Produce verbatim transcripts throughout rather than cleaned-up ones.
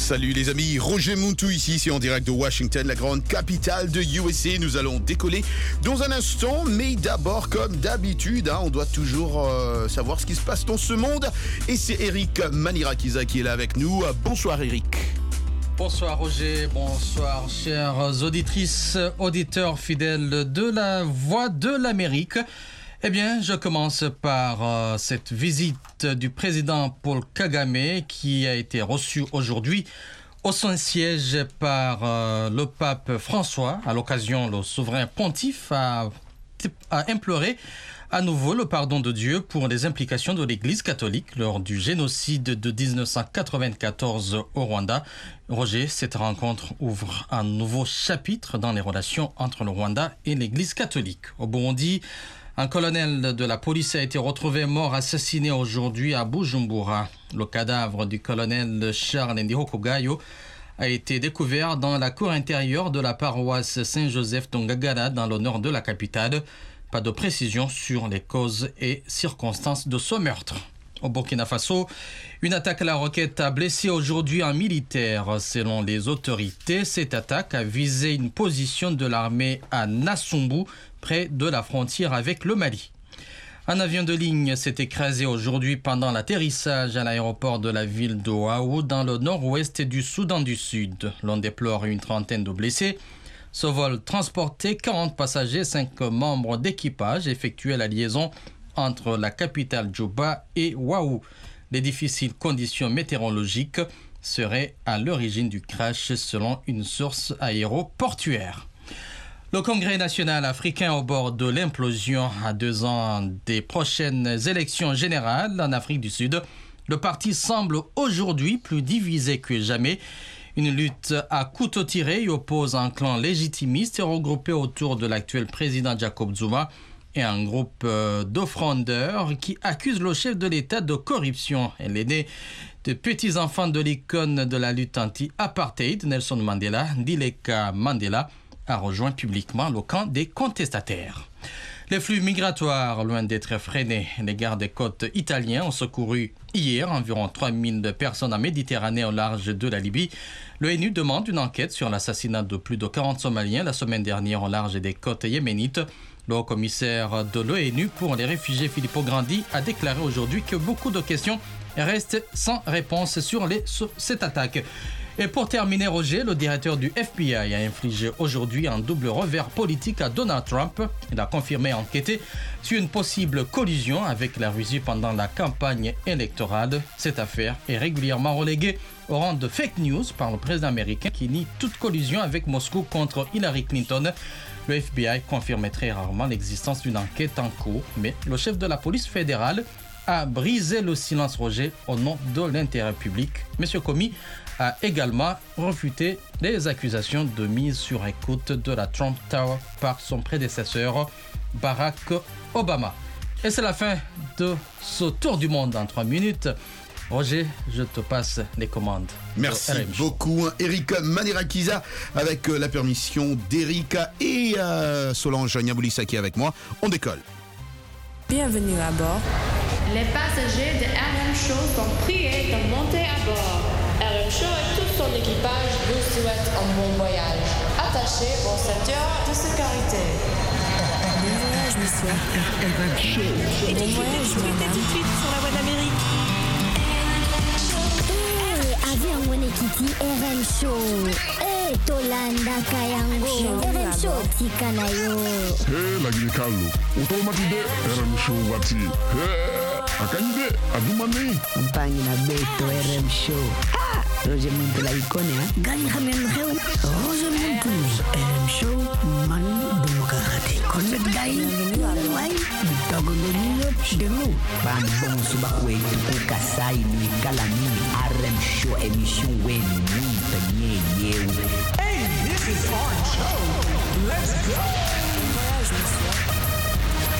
Salut les amis, Roger Muntu ici, c'est en direct de Washington, la grande capitale de U S A. Nous allons décoller dans un instant, mais d'abord, comme d'habitude, hein, on doit toujours euh, savoir ce qui se passe dans ce monde. Et c'est Eric Manirakiza qui est là avec nous. Bonsoir Eric. Bonsoir Roger, bonsoir chères auditrices, auditeurs fidèles de la Voix de l'Amérique. Eh bien, je commence par euh, cette visite du président Paul Kagame qui a été reçu aujourd'hui au Saint-Siège par euh, le pape François. À l'occasion, le souverain pontife a, a imploré à nouveau le pardon de Dieu pour les implications de l'Église catholique lors du génocide de dix-neuf cent quatre-vingt-quatorze au Rwanda. Roger, cette rencontre ouvre un nouveau chapitre dans les relations entre le Rwanda et l'Église catholique. Au Burundi, un colonel de la police a été retrouvé mort assassiné aujourd'hui à Bujumbura. Le cadavre du colonel Charles Ndihokogayo a été découvert dans la cour intérieure de la paroisse Saint-Joseph d'Ongagara dans le nord de la capitale. Pas de précision sur les causes et circonstances de ce meurtre. Au Burkina Faso, une attaque à la roquette a blessé aujourd'hui un militaire. Selon les autorités, cette attaque a visé une position de l'armée à Nassumbu, près de la frontière avec le Mali. Un avion de ligne s'est écrasé aujourd'hui pendant l'atterrissage à l'aéroport de la ville de Waou, dans le nord-ouest du Soudan du Sud. L'on déplore une trentaine de blessés. Ce vol transportait quarante passagers, cinq membres d'équipage, effectuait la liaison entre la capitale Djouba et Waou. Les difficiles conditions météorologiques seraient à l'origine du crash selon une source aéroportuaire. Le Congrès national africain au bord de l'implosion à deux ans des prochaines élections générales en Afrique du Sud. Le parti semble aujourd'hui plus divisé que jamais. Une lutte à couteau tiré y oppose un clan légitimiste regroupé autour de l'actuel président Jacob Zuma et un groupe de frondeurs qui accusent le chef de l'État de corruption. Elle est née de petits-enfants de l'icône de la lutte anti-apartheid, Nelson Mandela, Dileka Mandela, a rejoint publiquement le camp des contestataires. Les flux migratoires, loin d'être freinés, les gardes-côtes italiens ont secouru hier environ trois mille personnes en Méditerranée au large de la Libye. L'ONU demande une enquête sur l'assassinat de plus de quarante Somaliens la semaine dernière au large des côtes yéménites. Le haut-commissaire de l'ONU pour les réfugiés, Filippo Grandi, a déclaré aujourd'hui que beaucoup de questions restent sans réponse sur, les, sur cette attaque. Et pour terminer, Roger, le directeur du F B I a infligé aujourd'hui un double revers politique à Donald Trump. Il a confirmé enquêter sur une possible collusion avec la Russie pendant la campagne électorale. Cette affaire est régulièrement reléguée au rang de fake news par le président américain qui nie toute collusion avec Moscou contre Hillary Clinton. Le F B I confirme très rarement l'existence d'une enquête en cours, mais le chef de la police fédérale a brisé le silence, Roger, au nom de l'intérêt public. Monsieur Comey a également refuté les accusations de mise sur écoute de la Trump Tower par son prédécesseur Barack Obama. Et c'est la fin de ce tour du monde en trois minutes. Roger, je te passe les commandes. Merci beaucoup, Eric Manirakiza, avec la permission d'Erika et euh, Solange Niaboulissa qui est avec moi. On décolle. Bienvenue à bord. Les passagers de R M Show sont priés de monter à bord. R M Show et tout son équipage vous souhaitent un bon voyage. Attachez vos ceintures de sécurité. Bon voyage, monsieur. R M Show. Bon voyage, madame. Tout de suite sur la Voix d'Amérique. Eh, avion Wenekiti R M Show. Eh, Tolanda Kayango. R M Show tikanayo. Eh, lagi kalu. Utomatide R M Show wati. Eh. Akanyide adumani Mpangi na beto R M Show. Ah, Roger Muntu la icône hein. Gani khamen xew. Roger Muntu R M Show man duma ko xati. Kon nak gay way dogo ñu demu. Ban bon suba ko yi ko kasay ni kala ni R M Show émission wen ni tanye yew. Hey, this is our show. Let's go. Bon voyage, monsieur.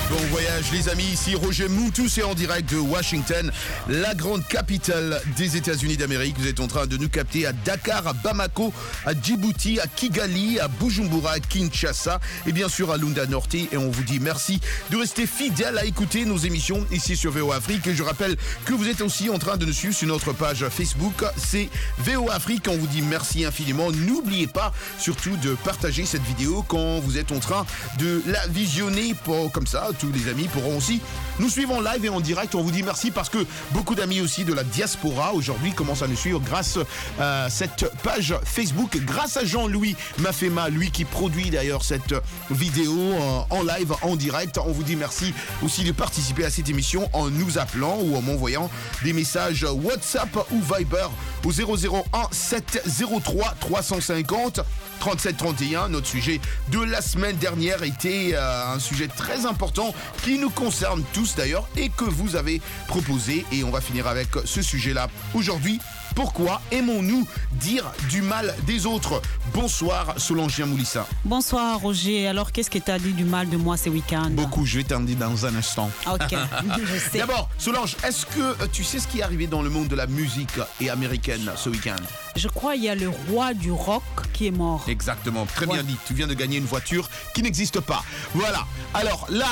Bon voyage les amis, ici Roger Moutou, c'est en direct de Washington, la grande capitale des États-Unis d'Amérique. Vous êtes en train de nous capter à Dakar, à Bamako, à Djibouti, à Kigali, à Bujumbura, à Kinshasa et bien sûr à Lunda Norte. Et on vous dit merci de rester fidèle à écouter nos émissions ici sur V O Afrique. Et je rappelle que vous êtes aussi en train de nous suivre sur notre page Facebook, c'est V O Afrique. On vous dit merci infiniment. N'oubliez pas surtout de partager cette vidéo quand vous êtes en train de la visionner pour, comme ça. Tous les amis pourront aussi nous suivre en live et en direct. On vous dit merci parce que beaucoup d'amis aussi de la diaspora aujourd'hui commencent à nous suivre grâce à cette page Facebook. Grâce à Jean-Louis Mafema, lui qui produit d'ailleurs cette vidéo en live, en direct. On vous dit merci aussi de participer à cette émission en nous appelant ou en m'envoyant des messages WhatsApp ou Viber au zéro zéro un sept zéro trois trois cent cinquante trente-sept trente et un. Notre sujet de la semaine dernière était euh, un sujet très important qui nous concerne tous d'ailleurs et que vous avez proposé, et on va finir avec ce sujet-là aujourd'hui. Pourquoi aimons-nous dire du mal des autres? Bonsoir Solange Moulissa. Bonsoir Roger. Alors qu'est-ce que tu as dit du mal de moi ce week-end? Beaucoup, je vais t'en dire dans un instant. Ok, je sais. D'abord Solange, est-ce que tu sais ce qui est arrivé dans le monde de la musique et américaine ce week-end? Je crois qu'il y a le roi du rock qui est mort. Exactement, très ouais. bien dit. Tu viens de gagner une voiture qui n'existe pas. Voilà, alors là...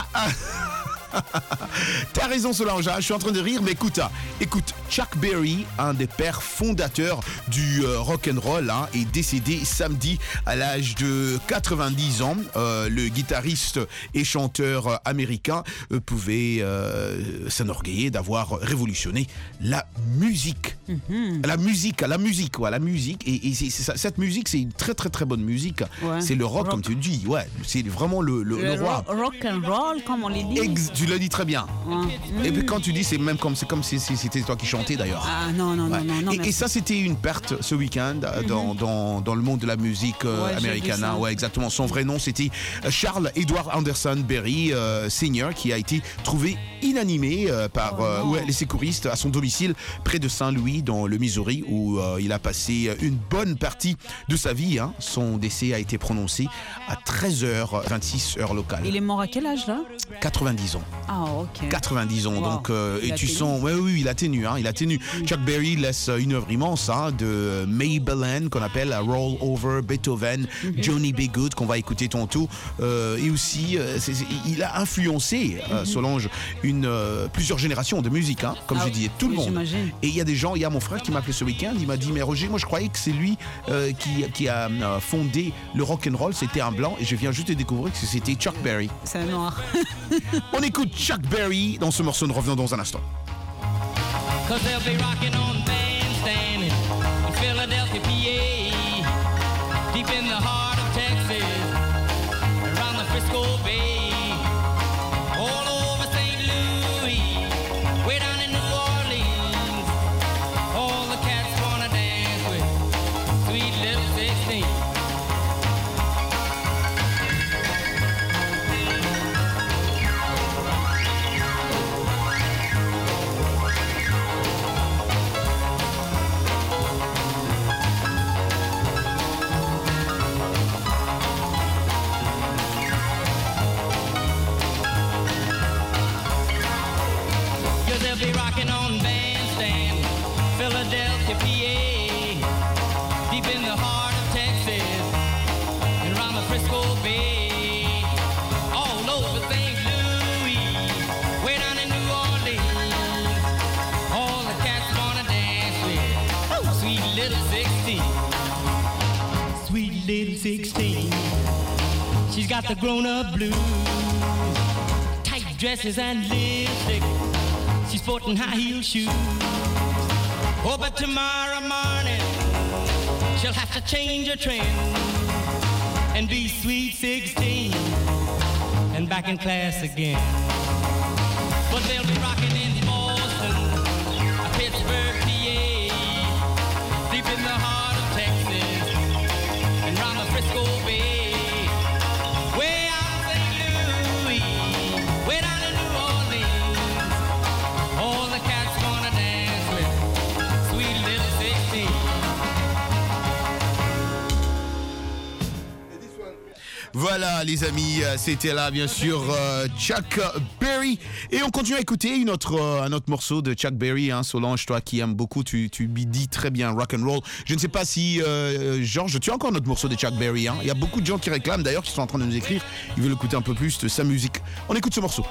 T'as raison Solange, je suis en train de rire, mais écoute, écoute, Chuck Berry, un des pères fondateurs du euh, rock and roll, hein, est décédé samedi à l'âge de quatre-vingt-dix ans. Euh, le guitariste et chanteur américain euh, pouvait euh, s'enorgueiller d'avoir révolutionné la musique. Mm-hmm. La musique, la musique, quoi, la musique. Et, et c'est, c'est, cette musique, c'est une très très très bonne musique. Ouais. C'est le rock, rock, comme tu le dis. Ouais, c'est vraiment le, le, le, le roi. Rock and roll, comme on les dit. Ex- tu le dis très bien. Ouais. Et puis quand tu dis, c'est même comme c'est comme si c'était toi qui chantais d'ailleurs. Ah non non ouais. non non. non et, et ça, c'était une perte ce week-end mm-hmm. dans, dans dans le monde de la musique euh, ouais, américaine. Hein. Ouais, exactement. Son vrai nom, c'était Charles Edward Anderson Berry euh, Senior, qui a été trouvé inanimé euh, par euh, oh, ouais, les secouristes à son domicile près de Saint-Louis dans le Missouri, où euh, il a passé une bonne partie de sa vie. Hein. Son décès a été prononcé à treize heures vingt-six heure locale. Il est mort à quel âge là? quatre-vingt-dix ans. Ah ok. quatre-vingt-dix ans, wow. donc euh, et tu tenu. sens, ouais, oui, il a tenu, hein, il a tenu. Mm. Chuck Berry laisse une œuvre immense hein, de Maybelline qu'on appelle Roll Over Beethoven, mm-hmm. Johnny B. Good qu'on va écouter tantôt, euh, et aussi euh, c'est, c'est, il a influencé euh, mm-hmm. Solange une euh, plusieurs générations de musique, hein, comme ah, je disais, tout le monde. J'imagine. Et il y a des gens, il y a mon frère qui m'a appelé ce week-end, il m'a dit mais Roger, moi je croyais que c'est lui euh, qui qui a euh, fondé le rock and roll, c'était un blanc, et je viens juste de découvrir que c'était Chuck Berry. C'est un noir. On écoute Chuck Berry dans ce morceau, nous revenons dans un instant. Cause they'll be rocking on bandstand in Philadelphia, P A, deep in the heart of Texas, around the Frisco Bay, all over Saint Louis, way down in New Orleans. All the cats wanna dance with sweet little sixteen. Be rocking on bandstand, Philadelphia, P A, deep in the heart of Texas, and around the Frisco Bay, all over Saint Louis, way down in New Orleans. All the cats wanna dance with oh, sweet little sixteen, sweet little sixteen. She's got the grown-up blues, tight dresses and lipstick. She's sporting high heel shoes. Oh, but tomorrow morning she'll have to change her trend and be sweet sixteen and back in class again. But they'll be rocking in Boston, Pittsburgh, P A, deep in the heart of Texas, and round the Frisco Bay, way out of Saint Louis, way down in New Orleans. All the cats wanna dance with sweet little sixteen. Voilà les amis, c'était là bien sûr euh, Chuck Berry. Et on continue à écouter une autre, euh, un autre morceau de Chuck Berry. Hein. Solange, toi qui aimes beaucoup, tu, tu dis très bien rock and roll. Je ne sais pas si, euh, Georges, tu as encore notre morceau de Chuck Berry. Hein. Il y a beaucoup de gens qui réclament d'ailleurs, qui sont en train de nous écrire. Ils veulent écouter un peu plus de sa musique. On écoute ce morceau.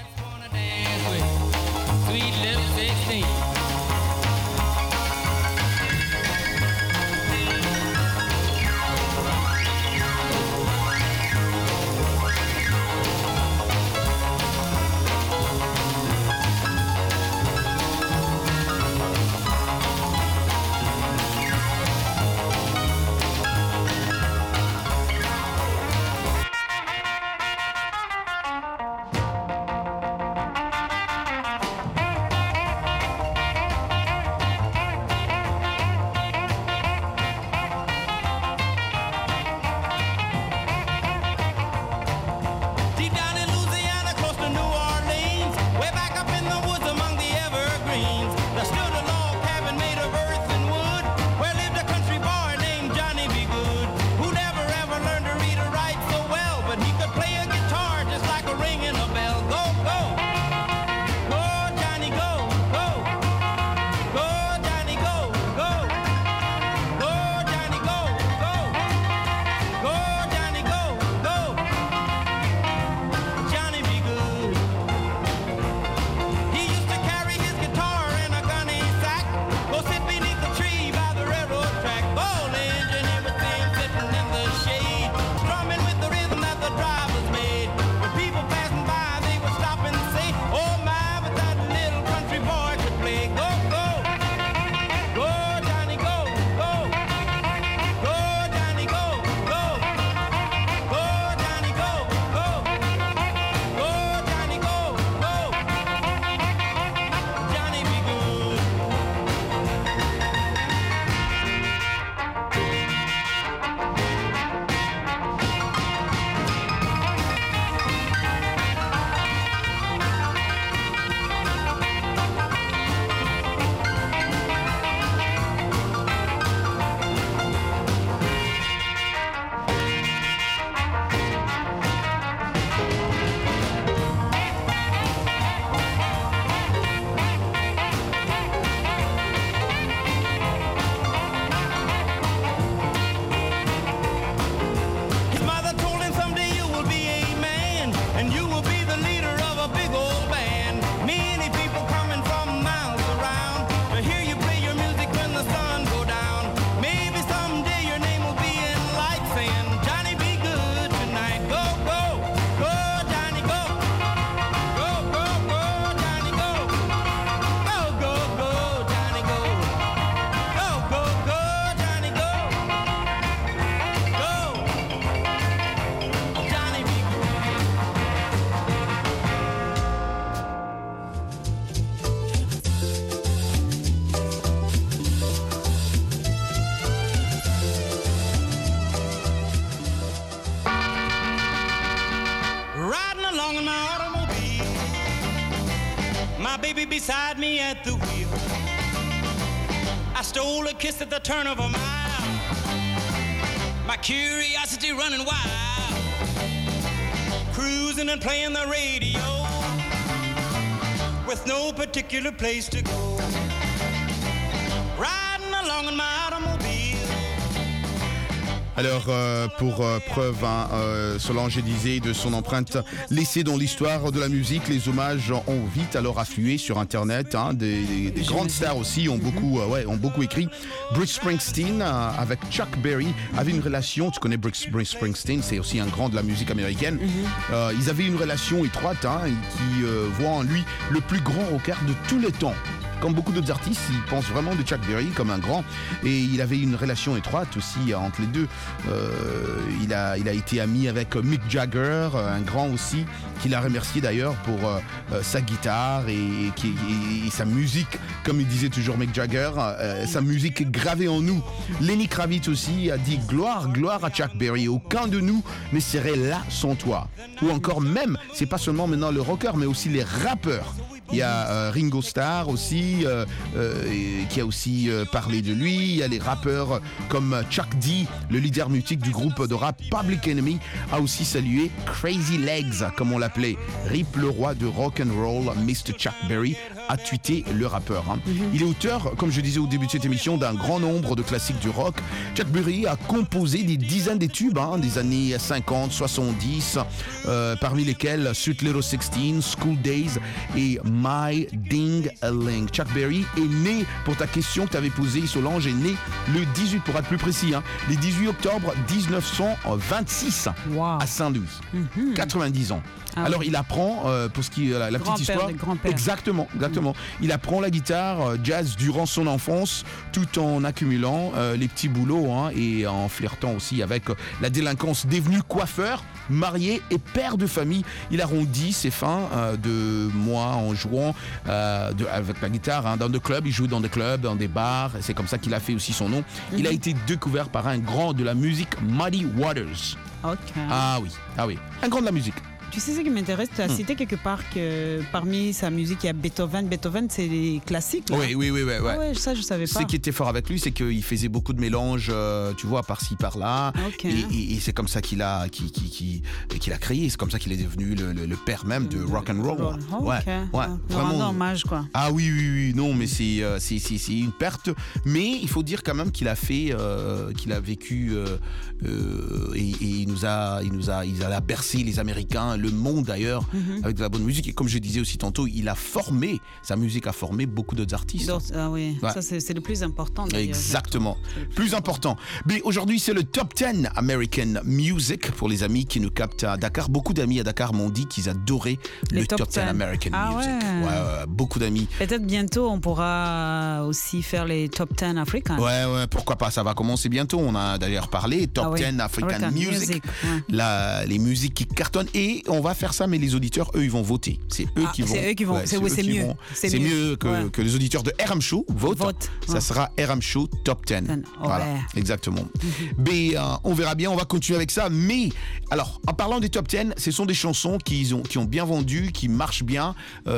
Beside me at the wheel, I stole a kiss at the turn of a mile, my curiosity running wild, cruising and playing the radio, with no particular place to go, riding along in my automobile. Alors, euh, pour euh, preuve, hein, euh, Solange disait de son empreinte laissée dans l'histoire de la musique, les hommages ont vite alors afflué sur Internet. Hein, des, des, des grandes stars aussi ont beaucoup, euh, ouais, ont beaucoup écrit. Bruce Springsteen, euh, avec Chuck Berry, avait une relation. Tu connais Bruce, Bruce Springsteen, c'est aussi un grand de la musique américaine. Mm-hmm. euh, ils avaient une relation étroite, hein, qui euh, voit en lui le plus grand rocker de tous les temps. Comme beaucoup d'autres artistes, ils pensent vraiment de Chuck Berry comme un grand. Et il avait une relation étroite aussi entre les deux. Euh, il, a, il a été ami avec Mick Jagger, un grand aussi, qu'il a remercié d'ailleurs pour euh, sa guitare et, et, et, et sa musique. Comme il disait toujours Mick Jagger, euh, sa musique gravée en nous. Lenny Kravitz aussi a dit « Gloire, gloire à Chuck Berry. Aucun de nous ne serait là sans toi. » Ou encore même, c'est pas seulement maintenant le rocker, mais aussi les rappeurs. Il y a euh, Ringo Starr aussi, euh, euh, qui a aussi euh, parlé de lui. Il y a les rappeurs comme Chuck D, le leader mythique du groupe de rap Public Enemy, a aussi salué Crazy Legs, comme on l'appelait. Rip le roi de rock and roll, mister Chuck Berry, a tweeté le rappeur. Hein. Mm-hmm. Il est auteur, comme je disais au début de cette émission, d'un grand nombre de classiques du rock. Chuck Berry a composé des dizaines de tubes hein, des années cinquante, soixante-dix, euh, parmi lesquels Sweet Little sixteen, School Days et My Ding a Ling. Chuck Berry est né, pour ta question que tu avais posée, Solange, est né le dix-huit, pour être plus précis, hein, le dix-huit octobre dix-neuf cent vingt-six wow. à Saint-Louis. Mm-hmm. quatre-vingt-dix ans. Ah Alors oui. il apprend, euh, pour ce qui est la, la petite histoire, exactement, exactement. Mmh. Il apprend la guitare euh, jazz durant son enfance, tout en accumulant euh, les petits boulots hein, et en flirtant aussi avec euh, la délinquance. Devenu coiffeur, marié et père de famille, il arrondit ses fins euh, de mois en jouant euh, de, avec la guitare hein, dans des clubs. Il joue dans des clubs, dans des bars. C'est comme ça qu'il a fait aussi son nom. Mmh. Il a été découvert par un grand de la musique, Muddy Waters. Okay. Ah oui, ah oui, un grand de la musique. Tu sais ce qui m'intéresse, tu as Hmm. cité quelque part que parmi sa musique, il y a Beethoven. Beethoven, c'est les classiques. Là. Oui, oui, oui. oui, Ah ouais. ouais, ça, je savais pas. Ce qui était fort avec lui, c'est qu'il faisait beaucoup de mélanges, euh, tu vois, par-ci, par-là. Ok. Et, et- et c'est comme ça qu'il a, qu'il, qu'il- qu'il- qu'il a créé. C'est comme ça qu'il est devenu le, le- le père même de rock and roll. Oh, Ouais, ok. ouais, Ah, nous rendons hommage, quoi. Ah oui, oui, oui, non, mais c'est, euh, c'est, c'est, c'est une perte. Mais il faut dire quand même qu'il a fait, euh, qu'il a vécu euh, euh, et, et il nous a, il nous a, il a bercé les Américains, le monde d'ailleurs, Mhm. avec de la bonne musique. Et comme je disais aussi tantôt, il a formé, sa musique a formé beaucoup d'autres artistes. Donc, ah oui, Ouais. ça c'est c'est le plus important. d'ailleurs. Exactement. Plus important. Mais aujourd'hui, c'est le Top dix American Music pour les amis qui nous captent à Dakar. Beaucoup d'amis à Dakar m'ont dit qu'ils adoraient Les le Top Top dix dix. American Ah Music. ouais. Ouais, ouais, beaucoup d'amis. Peut-être bientôt, on pourra aussi faire les top dix africains. Ouais, ouais, pourquoi pas, ça va commencer bientôt. On a d'ailleurs parlé, Top Ah oui. dix African African Music, Music, ouais. La- les musiques qui cartonnent. Et on va faire ça, mais les auditeurs, eux, ils vont voter. C'est eux Ah, qui vont. c'est eux qui vont. C'est- oui, eux c'est qui mieux. vont. C'est C'est mieux. mieux que, Ouais. que les auditeurs de R M Show votent. Vote, Ça ouais. sera R M Show Top dix. Voilà, ouais. exactement. Mais euh, on verra bien, on va continuer avec ça. Mais, alors, en parlant des Top dix, ce sont des chansons qui ont, qui ont bien vendu, qui marchent bien,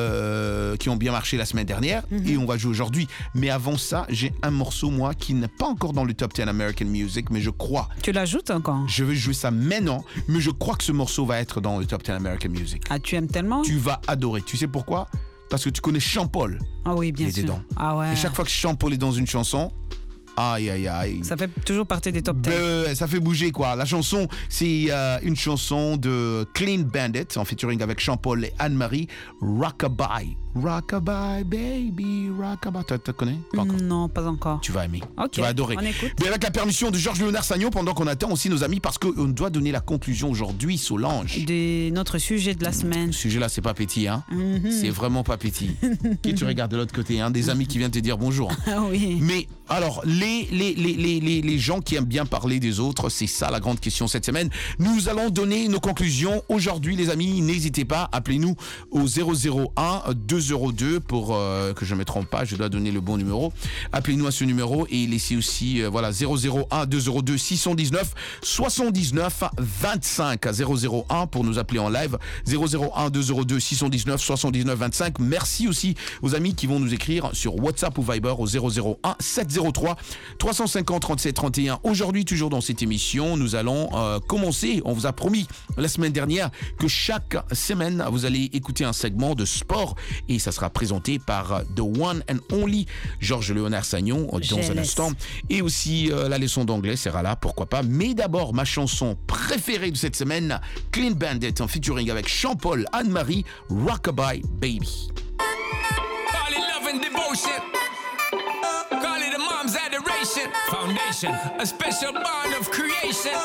euh, qui ont bien marché la semaine dernière. Mhm. Et on va jouer aujourd'hui. Mais avant ça, j'ai un morceau, moi, qui n'est pas encore dans le Top dix American Music, mais je crois. Tu l'ajoutes encore? Je vais jouer ça maintenant, mais je crois que ce morceau va être dans le Top dix American Music. Ah, tu aimes tellement? Tu vas adorer. Tu sais pourquoi? Parce que tu connais Jean-Paul. Ah oui, bien Il est sûr. dedans. Ah ouais. Et chaque fois que Jean-Paul est dans une chanson, aïe, aïe, aïe. Ça fait toujours partie des top dix. Ben, ça fait bouger quoi. La chanson, c'est euh, une chanson de Clean Bandit en featuring avec Jean-Paul et Anne-Marie, Rockabye. Rockabye, baby, rockabye. Tu te connais? Pas encore. Non, pas encore. Tu vas aimer. Ok, Tu vas adorer. on écoute. Mais avec la permission de Georges Léonard Sagnon, pendant qu'on attend aussi nos amis, parce qu'on doit donner la conclusion aujourd'hui, Solange. De notre sujet de la semaine. Ce sujet-là, c'est pas petit, hein. Mhm. C'est vraiment pas petit. Qui tu regardes de l'autre côté, hein? Des amis qui viennent te dire bonjour. Ah oui. Mais alors, les, les, les, les, les, les gens qui aiment bien parler des autres, c'est ça la grande question cette semaine. Nous allons donner nos conclusions aujourd'hui, les amis. N'hésitez pas, appelez-nous au zéro zéro un deux zéro deux pour euh, que je ne me trompe pas, je dois donner le bon numéro. Appelez-nous à ce numéro et laissez aussi, euh, voilà, zéro zéro un deux zéro deux six un neuf soixante-dix-neuf vingt-cinq. zéro zéro un pour nous appeler en live. zéro zéro un deux zéro deux six un neuf soixante-dix-neuf vingt-cinq. Merci aussi aux amis qui vont nous écrire sur WhatsApp ou Viber au zéro zéro un sept zéro trois trois cent cinquante trente-sept trente et un. Aujourd'hui, toujours dans cette émission, nous allons euh, commencer. On vous a promis la semaine dernière que chaque semaine, vous allez écouter un segment de sport et ça sera présenté par The One and Only Georges Léonard Sagnon dans Je un laisse. instant. Et aussi euh, la leçon d'anglais sera là, pourquoi pas. Mais d'abord, ma chanson préférée de cette semaine, Clean Bandit en featuring avec Jean-Paul, Anne-Marie, Rockabye Baby. Call it love and devotion. Call it a mom's adoration. Foundation, a special bond of creation.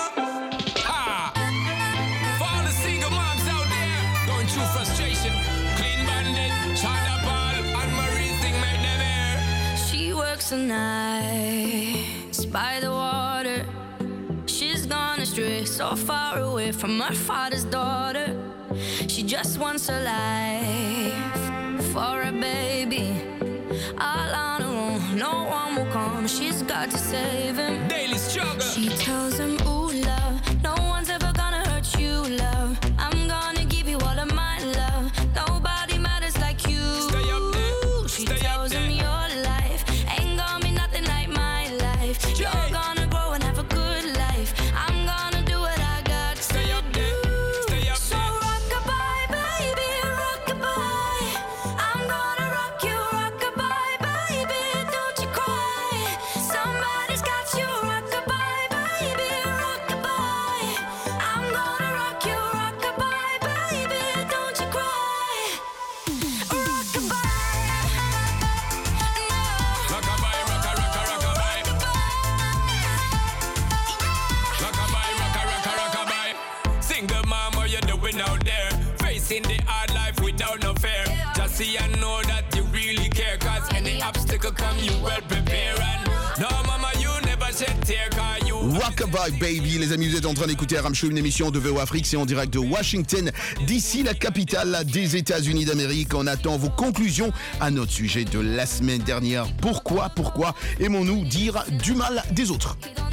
Ha! For all the single moms out there going through frustration. Clean Bandit, China Paul, and Marie thing made them air. She works the nights by the water. She's gone astray, so far away from her father's daughter. She just wants her life for a baby. All on her own, no one will come. She's got to save him. Daily struggle. She tells him, ooh, love, no one's ever gonna hurt you, love. I'm gonna give you all of my love. Nobody matters like you. Stay obstacle come, you well prepared. And no, mama, you never shed tear, cause you. Rockabye Baby, les amis, vous êtes en train d'écouter R M Show, une émission de V O Afrique, c'est en direct de Washington, d'ici la capitale des États-Unis d'Amérique. On attend vos conclusions à notre sujet de la semaine dernière. Pourquoi, pourquoi aimons-nous dire du mal des autres?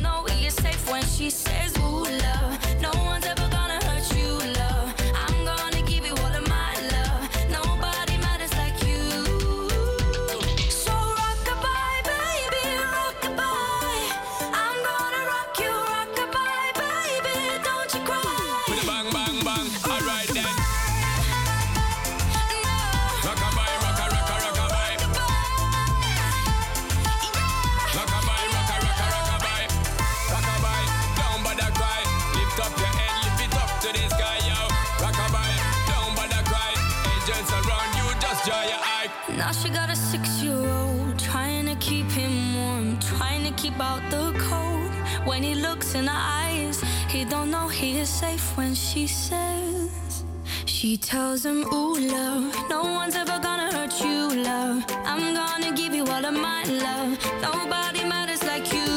Now she got a six-year-old, trying to keep him warm, trying to keep out the cold. When he looks in her eyes, he don't know he is safe when she says. She tells him, ooh, love, no one's ever gonna hurt you, love. I'm gonna give you all of my love. Nobody matters like you.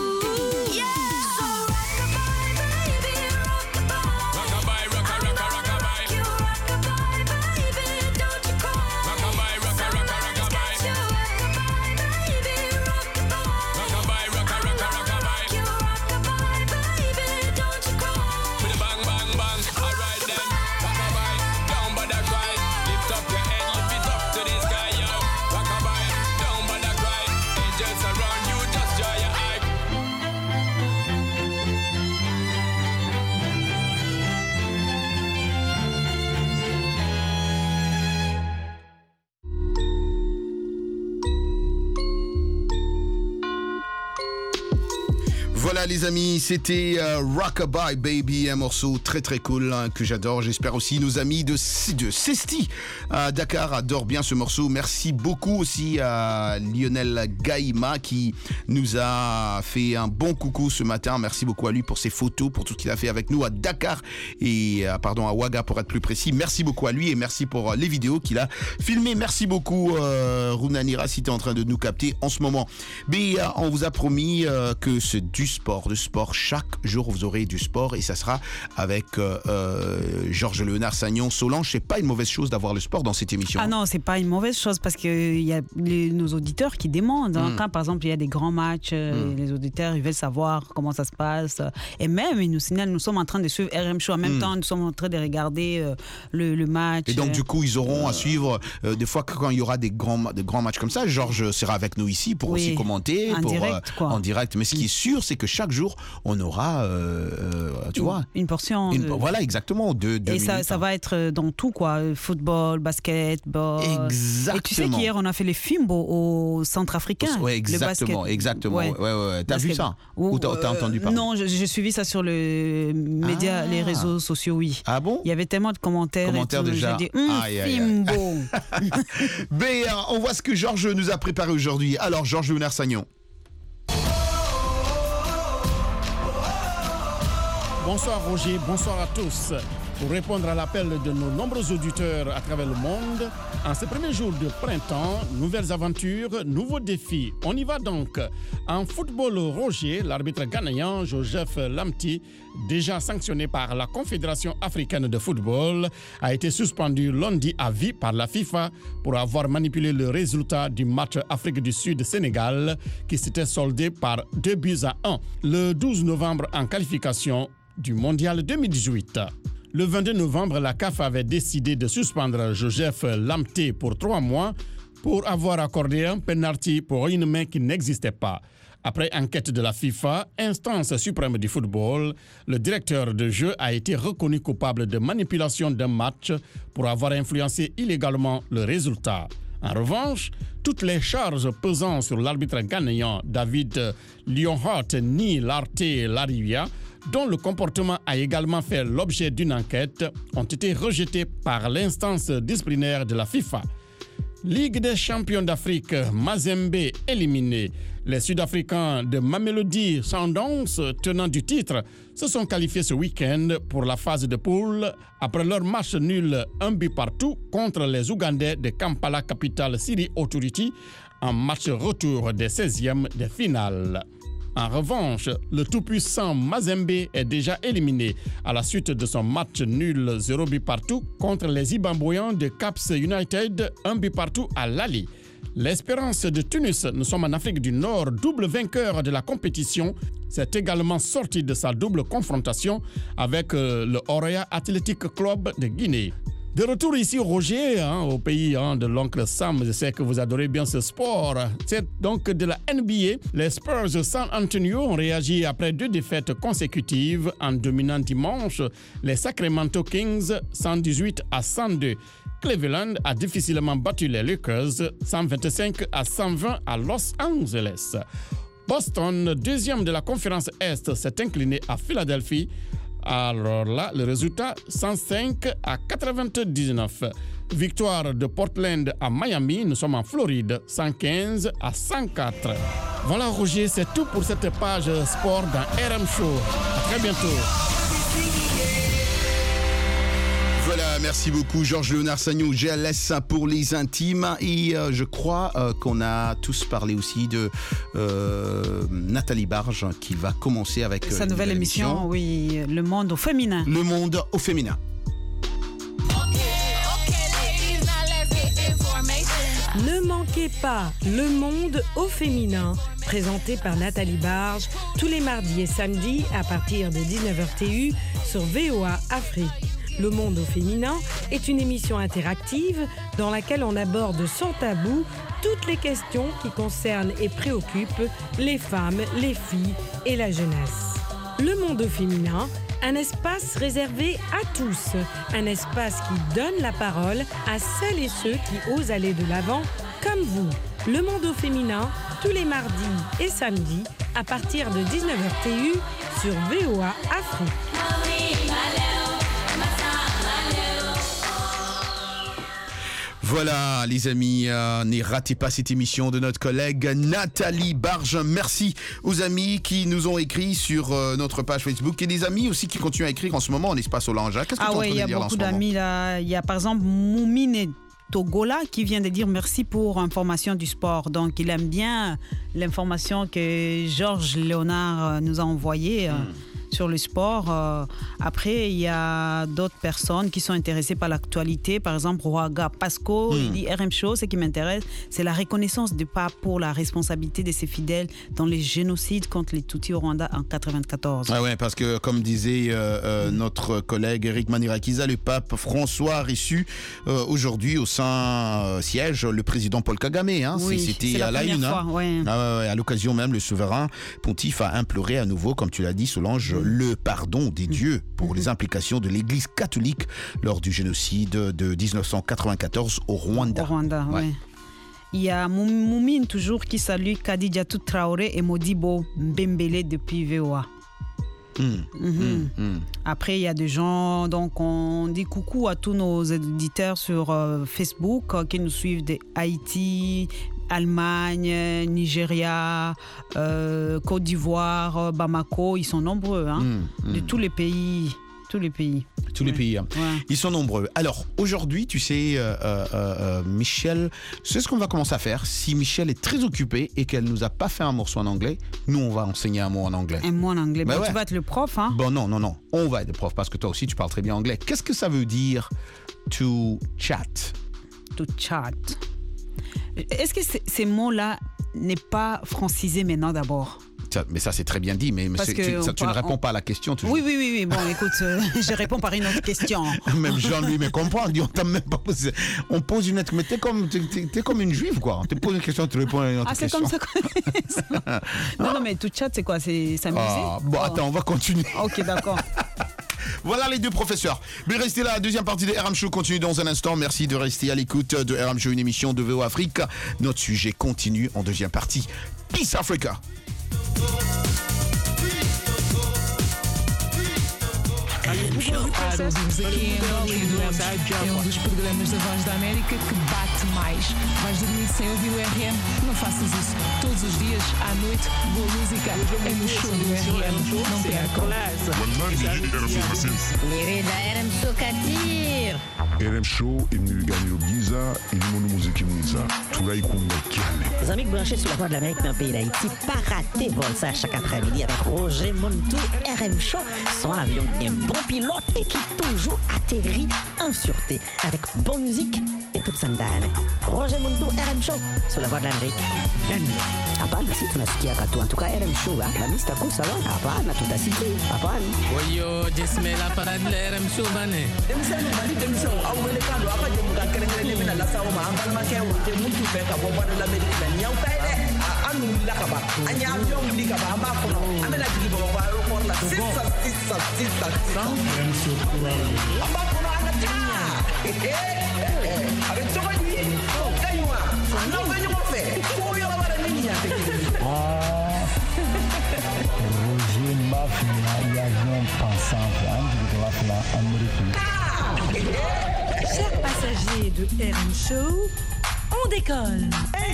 Voilà les amis, c'était euh, Rockabye Baby, un morceau très très cool hein, que j'adore. J'espère aussi nos amis de, de Cesti à Dakar adorent bien ce morceau. Merci beaucoup aussi à Lionel Gaïma qui nous a fait un bon coucou ce matin. Merci beaucoup à lui pour ses photos, pour tout ce qu'il a fait avec nous à Dakar et euh, pardon à Ouaga pour être plus précis. Merci beaucoup à lui et merci pour euh, les vidéos qu'il a filmées. Merci beaucoup euh, Runanira si tu es en train de nous capter en ce moment. Mais euh, on vous a promis euh, que c'est du sport, de sport. Chaque jour, vous aurez du sport et ça sera avec euh, euh, Georges Léonard Sagnon. Solange, c'est pas une mauvaise chose d'avoir le sport dans cette émission. Ah non, c'est pas une mauvaise chose parce qu'il y a les, nos auditeurs qui demandent. Hein. Mm. Quand, par exemple, il y a des grands matchs, mm. les auditeurs, ils veulent savoir comment ça se passe. Et même, ils nous signalent, nous sommes en train de suivre R M Show. En même mm. temps, nous sommes en train de regarder euh, le, le match. Et donc, du coup, ils auront euh... à suivre, euh, des fois, quand il y aura des grands, des grands matchs comme ça, Georges sera avec nous ici pour oui. aussi commenter. En pour, direct, quoi. Euh, en direct. Mais ce qui est sûr, c'est que chaque jour, on aura, euh, tu une, vois, une portion. Une, de... Voilà, exactement. De, de et minutes, ça, ça va être dans tout, quoi. Football, basketball. Exactement. Et tu sais qu'hier, on a fait les Fimbo au Centrafricain. Oui, exactement. Exactement. Ouais. Ouais, ouais. T'as basket. vu ça ou, Ou t'as, t'as entendu parler? Non, j'ai suivi ça sur les médias, ah. les réseaux sociaux, oui. Ah bon? Il y avait tellement de commentaires. Commentaires et tout, déjà. J'ai dit, hum, aïe, Fimbo. Aïe, aïe. Mais euh, on voit ce que Georges nous a préparé aujourd'hui. Alors, Georges Léonard Sagnon. Bonsoir Roger, bonsoir à tous. Pour répondre à l'appel de nos nombreux auditeurs à travers le monde, en ce premier jour de printemps, nouvelles aventures, nouveaux défis. On y va donc. En football, Roger, l'arbitre ghanéen Joseph Lamti, déjà sanctionné par la Confédération africaine de football, a été suspendu lundi à vie par la FIFA pour avoir manipulé le résultat du match Afrique du Sud-Sénégal qui s'était soldé par deux buts à un le douze novembre en qualification du Mondial deux mille dix-huit. Le vingt-deux novembre, la C A F avait décidé de suspendre Joseph Lamté pour trois mois pour avoir accordé un penalty pour une main qui n'existait pas. Après enquête de la FIFA, instance suprême du football, le directeur de jeu a été reconnu coupable de manipulation d'un match pour avoir influencé illégalement le résultat. En revanche, toutes les charges pesant sur l'arbitre ghanéen David Lionheart ni Larté Larivia, dont le comportement a également fait l'objet d'une enquête, ont été rejetées par l'instance disciplinaire de la FIFA. Ligue des champions d'Afrique, Mazembe éliminé. Les Sud-Africains de Mamelodi Sundowns, tenants du titre, se sont qualifiés ce week-end pour la phase de poule après leur match nul un but partout contre les Ougandais de Kampala Capital City Authority en match retour des seizièmes de finale. En revanche, le tout-puissant Mazembe est déjà éliminé à la suite de son match nul zéro but partout contre les Zimbabwéens de Caps United, un but partout à Lali. L'Espérance de Tunis, nous sommes en Afrique du Nord, double vainqueur de la compétition, s'est également sorti de sa double confrontation avec euh, le Orea Athletic Club de Guinée. De retour ici, Roger, hein, au pays hein, de l'oncle Sam, je sais que vous adorez bien ce sport. C'est donc de la N B A. Les Spurs de San Antonio ont réagi après deux défaites consécutives en dominant dimanche les Sacramento Kings cent dix-huit à cent deux. Cleveland a difficilement battu les Lakers cent vingt-cinq à cent vingt à Los Angeles. Boston, deuxième de la conférence Est, s'est incliné à Philadelphie. Alors là, le résultat, cent cinq à quatre-vingt-dix-neuf. Victoire de Portland à Miami, nous sommes en Floride, cent quinze à cent quatre. Voilà Roger, c'est tout pour cette page sport dans R M Show. À très bientôt. Voilà, merci beaucoup Georges Léonard Sagnon, G L S pour les intimes. Et euh, je crois euh, qu'on a tous parlé aussi de euh, Nathalie Barge qui va commencer avec euh, sa nouvelle, nouvelle émission, émission, oui, Le Monde au féminin. Le Monde au féminin. Ne manquez pas Le Monde au féminin, présenté par Nathalie Barge, tous les mardis et samedis à partir de dix-neuf heures T U sur V O A Afrique. Le Monde au féminin est une émission interactive dans laquelle on aborde sans tabou toutes les questions qui concernent et préoccupent les femmes, les filles et la jeunesse. Le Monde au féminin, un espace réservé à tous, un espace qui donne la parole à celles et ceux qui osent aller de l'avant comme vous. Le Monde au féminin, tous les mardis et samedis à partir de dix-neuf heures T U sur V O A Afrique. Voilà les amis, euh, ne ratez pas cette émission de notre collègue Nathalie Barge. Merci aux amis qui nous ont écrit sur euh, notre page Facebook et des amis aussi qui continuent à écrire en ce moment en espace Olange. Qu'est-ce que ah tu es en ouais, train de dire en ce moment? Il y a beaucoup d'amis là. Il y a par exemple Moumine Togola qui vient de dire merci pour l'information du sport. Donc il aime bien l'information que Georges Léonard nous a envoyée. Hmm. Sur le sport. Euh, après, il y a d'autres personnes qui sont intéressées par l'actualité. Par exemple, Roaga Pasco, mm. il dit R M Show, ce qui m'intéresse, c'est la reconnaissance du pape pour la responsabilité de ses fidèles dans les génocides contre les Tutsis au Rwanda en quatre-vingt-quatorze. Ah ouais, parce que comme disait euh, euh, mm. notre collègue Eric Manirakiza, le pape François a reçu euh, aujourd'hui au Saint-Siège le président Paul Kagame. Hein. Oui, C'était c'est la à la une. fois, hein. ouais. Ah ouais, à l'occasion même, le souverain pontife a imploré à nouveau, comme tu l'as dit, Solange, le pardon des dieux pour les implications de l'Église catholique lors du génocide de dix-neuf cent quatre-vingt-quatorze au Rwanda. Au Rwanda, ouais. Oui. Il y a Moumine toujours qui salue Kadidiatou Traoré et Modibo Mbembele depuis V O A. Mmh. Mm-hmm. Mmh. Mmh. Après, il y a des gens, donc on dit coucou à tous nos éditeurs sur euh, Facebook euh, qui nous suivent de Haïti, Allemagne, Nigeria, euh, Côte d'Ivoire, Bamako, ils sont nombreux, hein, mmh, mmh. de tous les pays. Tous les pays. Tous ouais. les pays. Hein. Ouais. Ils sont nombreux. Alors, aujourd'hui, tu sais, euh, euh, euh, Michel, c'est ce qu'on va commencer à faire. Si Michel est très occupée et qu'elle ne nous a pas fait un morceau en anglais, nous, on va enseigner un mot en anglais. Un mot en anglais. Ben bon, ouais. Tu vas être le prof, hein? Bon, non, non, non. On va être le prof parce que toi aussi, tu parles très bien anglais. Qu'est-ce que ça veut dire to chat? To chat. Est-ce que c- ces mots-là n'est pas francisé maintenant d'abord? Ça, mais ça, c'est très bien dit, mais, mais c'est, tu, ça, tu part, ne réponds on... pas à la question toujours. Oui, oui, oui, oui. Bon, écoute, euh, je réponds par une autre question. Même Jean, lui, me comprend. On dit, on t'a même pas posé. On pose une autre. Mais t'es comme, t'es, t'es comme une juive, quoi. On te pose une question, tu réponds à une autre ah, question. Ah, c'est comme ça. non, non, mais tout chat, c'est quoi? C'est s'amuser? Ah, bon, oh. Attends, on va continuer. Ok, d'accord. Voilà les deux professeurs. Mais restez là, la deuxième partie de R M Show continue dans un instant. Merci de rester à l'écoute de R M Show, une émission de V O Afrique. Notre sujet continue en deuxième partie. Peace Africa. Show. Claro, ouvimos aqui em Angola e adoramos. É um dos programas da Voz da América que bate mais. Vais dormir sem ouvir o R M? Não faças isso. Todos os dias, à noite, boa música é no show do R M. Não percam. Lirida R M Show Katir. R M Show est venu gagner au Giza et le monde musique Giza. Tout là, il compte le Les amis branchés sur la voie de l'Amérique dans le pays d'Haïti, pas rater vol ça chaque après-midi avec Roger Montou, R M Show, son avion qui est un bon pilote et qui toujours atterrit en sûreté avec bonne musique et toute sa dame. Roger Montou, R M Show, sur la voie de l'Amérique. Hapana, si tunasikia katu. En tout cas, R M Show, la mista kusa wa. Hapana, tutasikia. Hapana. Oyo, jismela para de R M Show bane. Demisano bali demisano au wele kando apa je muka kerengere mina la sawo ma ambal ma ke wote mutu be ka bo bana la medina nyaw tay de anu la ka ba anya avion li ka ba amba ko amela digi bo ba ro ko la sisa sisa sisa R M Show amba ko na ana ta avec to ba ni oh kaywa no ba ni mo fe ko yo ba ni ni ate ah Roger Mafia y avion pensant de la Amérique. Chers passagers de R M Show, on décolle.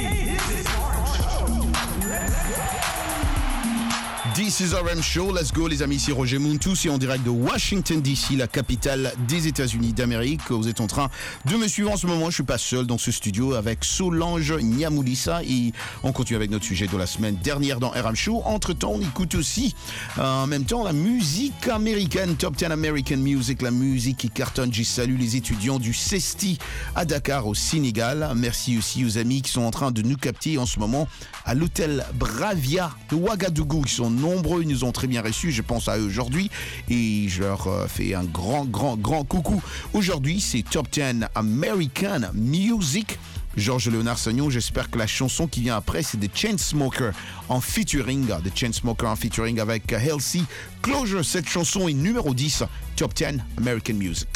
This is R M Show, let's go les amis, c'est Roger Montou, c'est en direct de Washington D C, la capitale des États-Unis d'Amérique. Vous êtes en train de me suivre en ce moment, je suis pas seul dans ce studio avec Solange Niamoulissa et on continue avec notre sujet de la semaine dernière dans R M Show. Entre-temps, on écoute aussi euh, en même temps la musique américaine, Top dix American Music, la musique qui cartonne. J'ai salué les étudiants du CESTI à Dakar au Sénégal. Merci aussi aux amis qui sont en train de nous capter en ce moment à l'hôtel Bravia de Ouagadougou. Ils sont nombreux, ils nous ont très bien reçus, je pense à eux aujourd'hui et je leur fais un grand, grand, grand coucou. Aujourd'hui, c'est Top dix American Music. Georges Léonard Sagnon, j'espère que la chanson qui vient après, c'est The Chainsmokers en featuring, The Chainsmokers en featuring avec Halsey Closure. Cette chanson est numéro dix, Top dix American Music.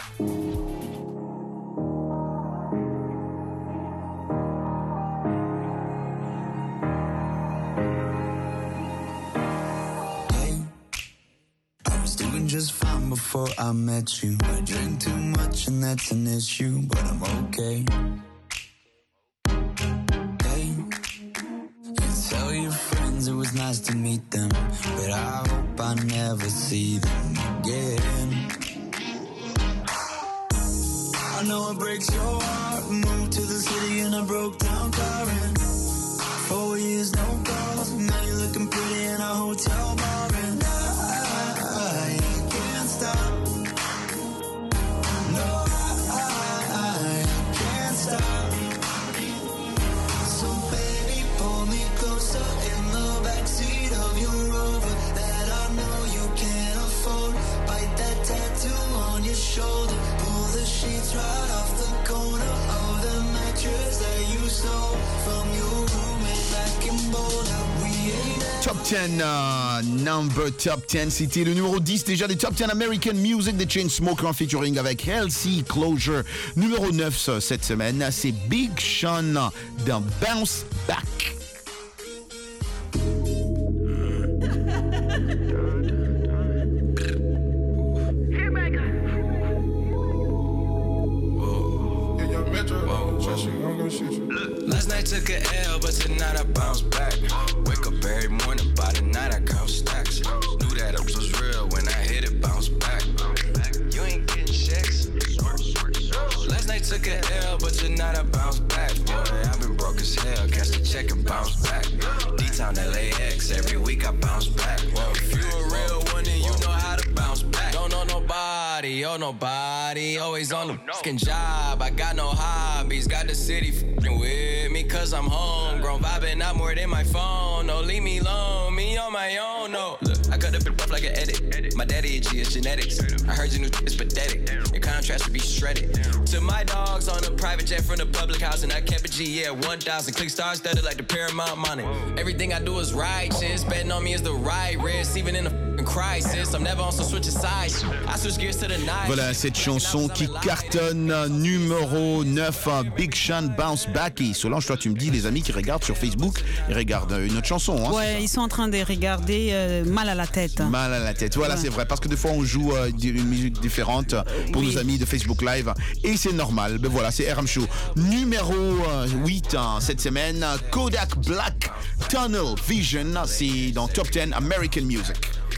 Just fine before I met you. I drink too much and that's an issue, but I'm okay. Hey, you tell your friends it was nice to meet them, but I hope I never see them again. I know it breaks your heart. Moved to the city in a broke down car and four years no calls. Now you're looking pretty in a hotel bar and I can't stop. No, I, I can't stop. So baby, pull me closer in the backseat of your Rover that I know you can't afford. Bite that tattoo on your shoulder. Pull the sheets right off the corner of the mattress that you stole from your roommate back in Boulder. We ain't Top dix, uh, number Top dix, c'était le numéro dix déjà des Top dix American Music, des Chainsmokers en featuring avec Halsey Closure. Numéro neuf cette semaine, c'est Big Sean dans Bounce Back. Last night took a L, but tonight I bounce back. Wake up every morning, by the night I count stacks. Knew that it was real when I hit it, bounce back. You ain't getting checks. Last night took a L, but tonight I bounce back. Boy, I've been broke as hell, catch the check and bounce back. D-Town L A X, every week I bounce back. Whoa, if you a real one, then you know how to bounce back. Don't know nobody, oh nobody, always on the fucking job. I got no hobbies, got the city fucking with me cause I'm homegrown. Vibing out more than my phone, no leave me alone, me on my own, no. Look, I cut up rough like an edit, my daddy a G, it's genetics. I heard your new is pathetic, your contrast should be shredded. To my dogs on a private jet from the public house and I kept a G, yeah, one thousand. Click stars studded like the Paramount money. Everything I do is righteous, betting on me is the right risk, even in the in crisis. I'm never on some switching sides. I switch gears to the night. Voilà cette chanson qui cartonne numéro neuf, Big Sean Bounce Back. Et Solange, toi tu me dis, les amis qui regardent sur Facebook, ils regardent une autre chanson. Hein, ouais, ils sont en train de regarder euh, Mal à la tête. Mal à la tête, voilà, ouais. C'est vrai, parce que des fois on joue euh, une musique différente pour oui. nos amis de Facebook Live et c'est normal. Ben voilà, c'est R M Show. Numéro euh, huit hein, cette semaine, Kodak Black Tunnel Vision, c'est dans Top dix American Music.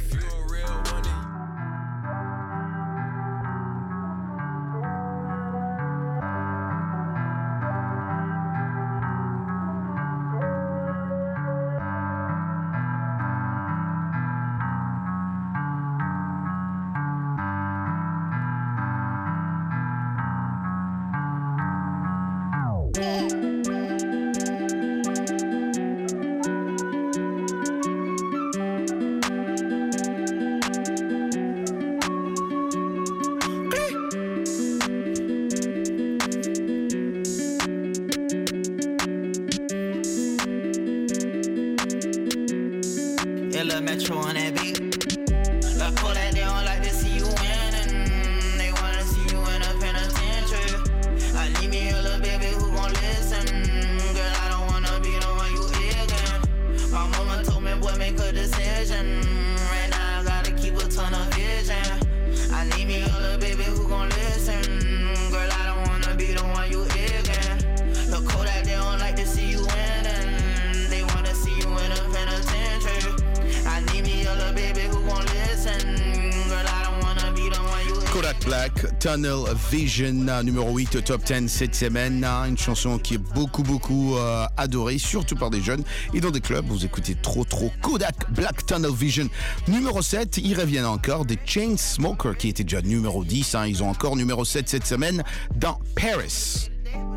Tunnel Vision, numéro huit, Top dix cette semaine. Une chanson qui est beaucoup, beaucoup euh, adorée, surtout par des jeunes. Et dans des clubs, vous écoutez trop, trop Kodak Black Tunnel Vision. Numéro sept, ils reviennent encore, des Chainsmokers, qui était déjà numéro dix. Hein, ils ont encore numéro sept cette semaine dans Paris.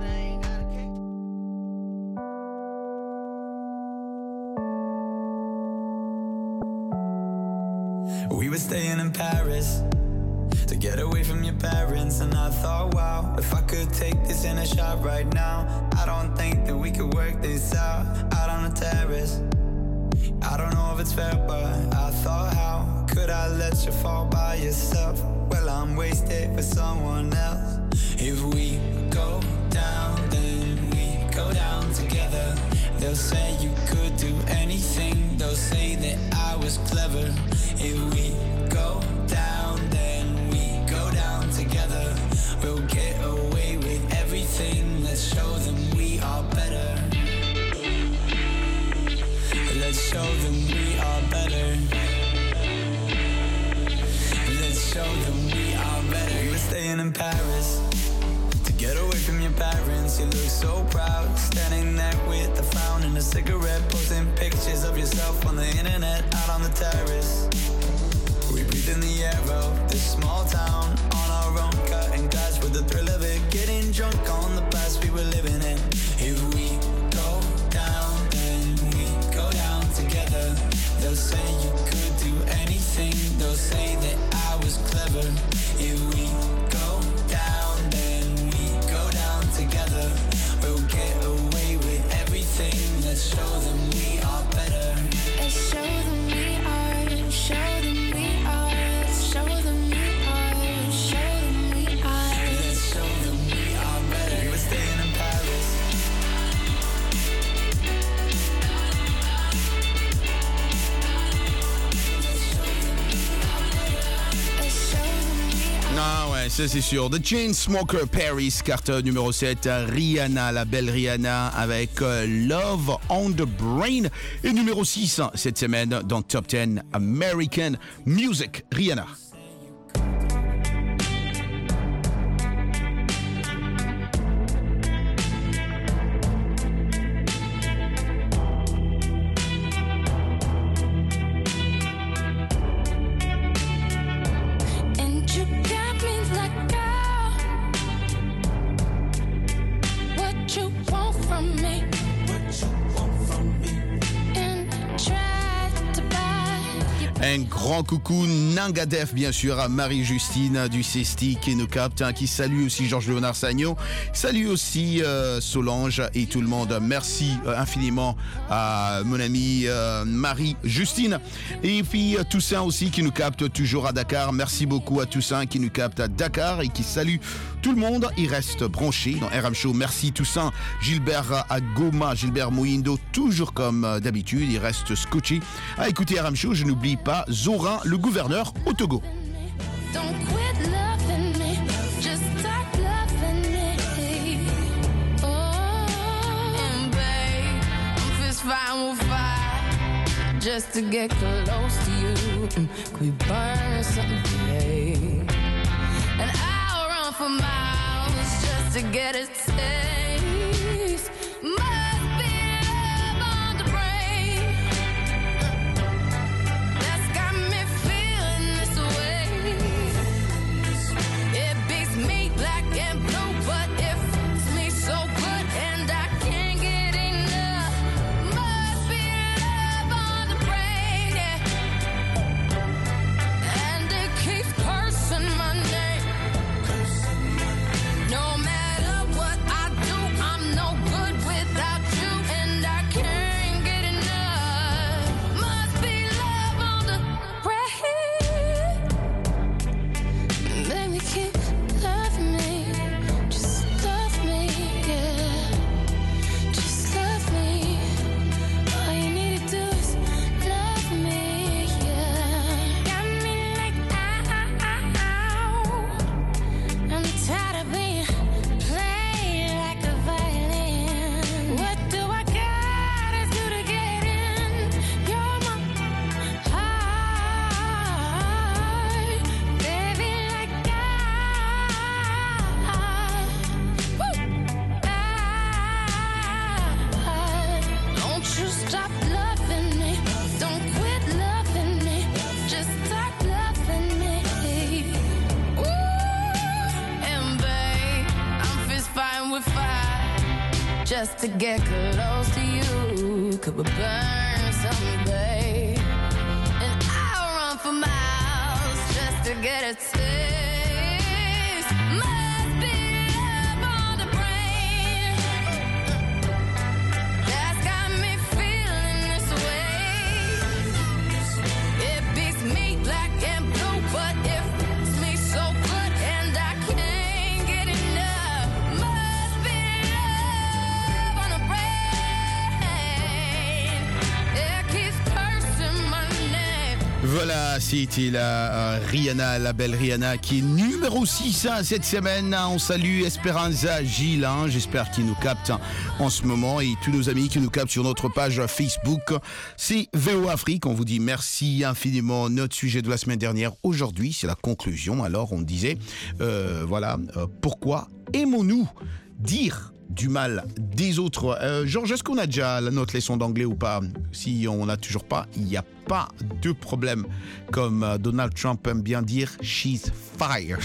We were staying in Paris to get away from your parents, and I thought, wow, if I could take this in a shot right now, I don't think that we could work this out, out on the terrace. I don't know if it's fair, but I thought, how could I let you fall by yourself? Well, I'm wasted for someone else. If we go down, then we go down together. They'll say you could do anything, they'll say that I was clever. If we go down, then together, we'll get away with everything. Let's show them we are better. Let's show them we are better. Let's show them we are better. We were staying in Paris to get away from your parents. You look so proud, standing there with a frown and a cigarette, posting pictures of yourself on the internet, out on the terrace. We breathe in the air of this small town, on our own, cutting glass with the thrill of it, getting drunk on the past we were living in. If we go down, then we go down together. They'll say you could do anything, they'll say that I was clever. If we go down, then we go down together. We'll get away with everything. Let's show them we are better. Let's show them we are, show them we are. Show them we are, show them we are. Let's show them we are better. We were staying in Paris. Ah ouais, ça c'est sûr. The Chainsmokers Paris, carte numéro sept, Rihanna, la belle Rihanna avec euh, Love on the Brain. Et numéro six cette semaine dans Top dix American Music, Rihanna. Un grand coucou Nangadef, bien sûr, à Marie-Justine du Cesti qui nous capte, hein, qui salue aussi Georges Léonard Sagnon, salue aussi euh, Solange et tout le monde. Merci euh, infiniment à mon amie euh, Marie-Justine. Et puis euh, Toussaint aussi qui nous capte toujours à Dakar. Merci beaucoup à Toussaint qui nous capte à Dakar et qui salue tout le monde. Il reste branché dans R M Show. Merci Toussaint. Gilbert à Goma, Gilbert Moindo, toujours comme euh, d'habitude. Il reste scotché à écouter R M Show. Je n'oublie pas Zorin, le gouverneur au Togo. Don't quit loving me, just stop loving me. Oh, and babe, I'm fist fighting with fire just to get close to you. Could we burn something, babe? And I'll run for miles just to get a taste. Must be love on the brain. That's got me feeling this way. It beats me black and blue, but it fits me so good, and I can't get enough. Must be love on the brain, yeah. And it keeps cursing my name. No matter what I do, I'm no good without you, and I can't get enough. Must be love on the brain. Baby, keep loving me. Just love me, yeah. Just love me. All you need to do is love me, yeah. Got me like ow. I'm tired of being played like a violin. What do I gotta do to get in? You're my heart, baby, like I, I. Don't you stop loving me. Don't quit loving me. Just stop loving me. Ooh, and babe, I'm fist fighting with fire just to get close to you. Could we burn something, babe? And I'll run for miles just to get a taste. Must be love on the brain. That's got me feeling this way. It beats me black and blue, but it fits me so good, and I can't get enough. Must be love on the brain. It keeps cursing my name. Voilà, c'était la euh, Rihanna, la belle Rihanna qui est numéro six hein, cette semaine. On salue Esperanza Gilles, hein, j'espère qu'il nous capte hein, en ce moment, et tous nos amis qui nous captent sur notre page Facebook. C'est V O Afrique, on vous dit merci infiniment. Notre sujet de la semaine dernière, aujourd'hui, c'est la conclusion. Alors on disait, euh, voilà, euh, pourquoi aimons-nous dire du mal des autres? euh, Georges, est-ce qu'on a déjà notre leçon d'anglais ou pas? Si on n'a toujours pas, il n'y a pas de problème. Comme euh, Donald Trump aime bien dire, she's fired.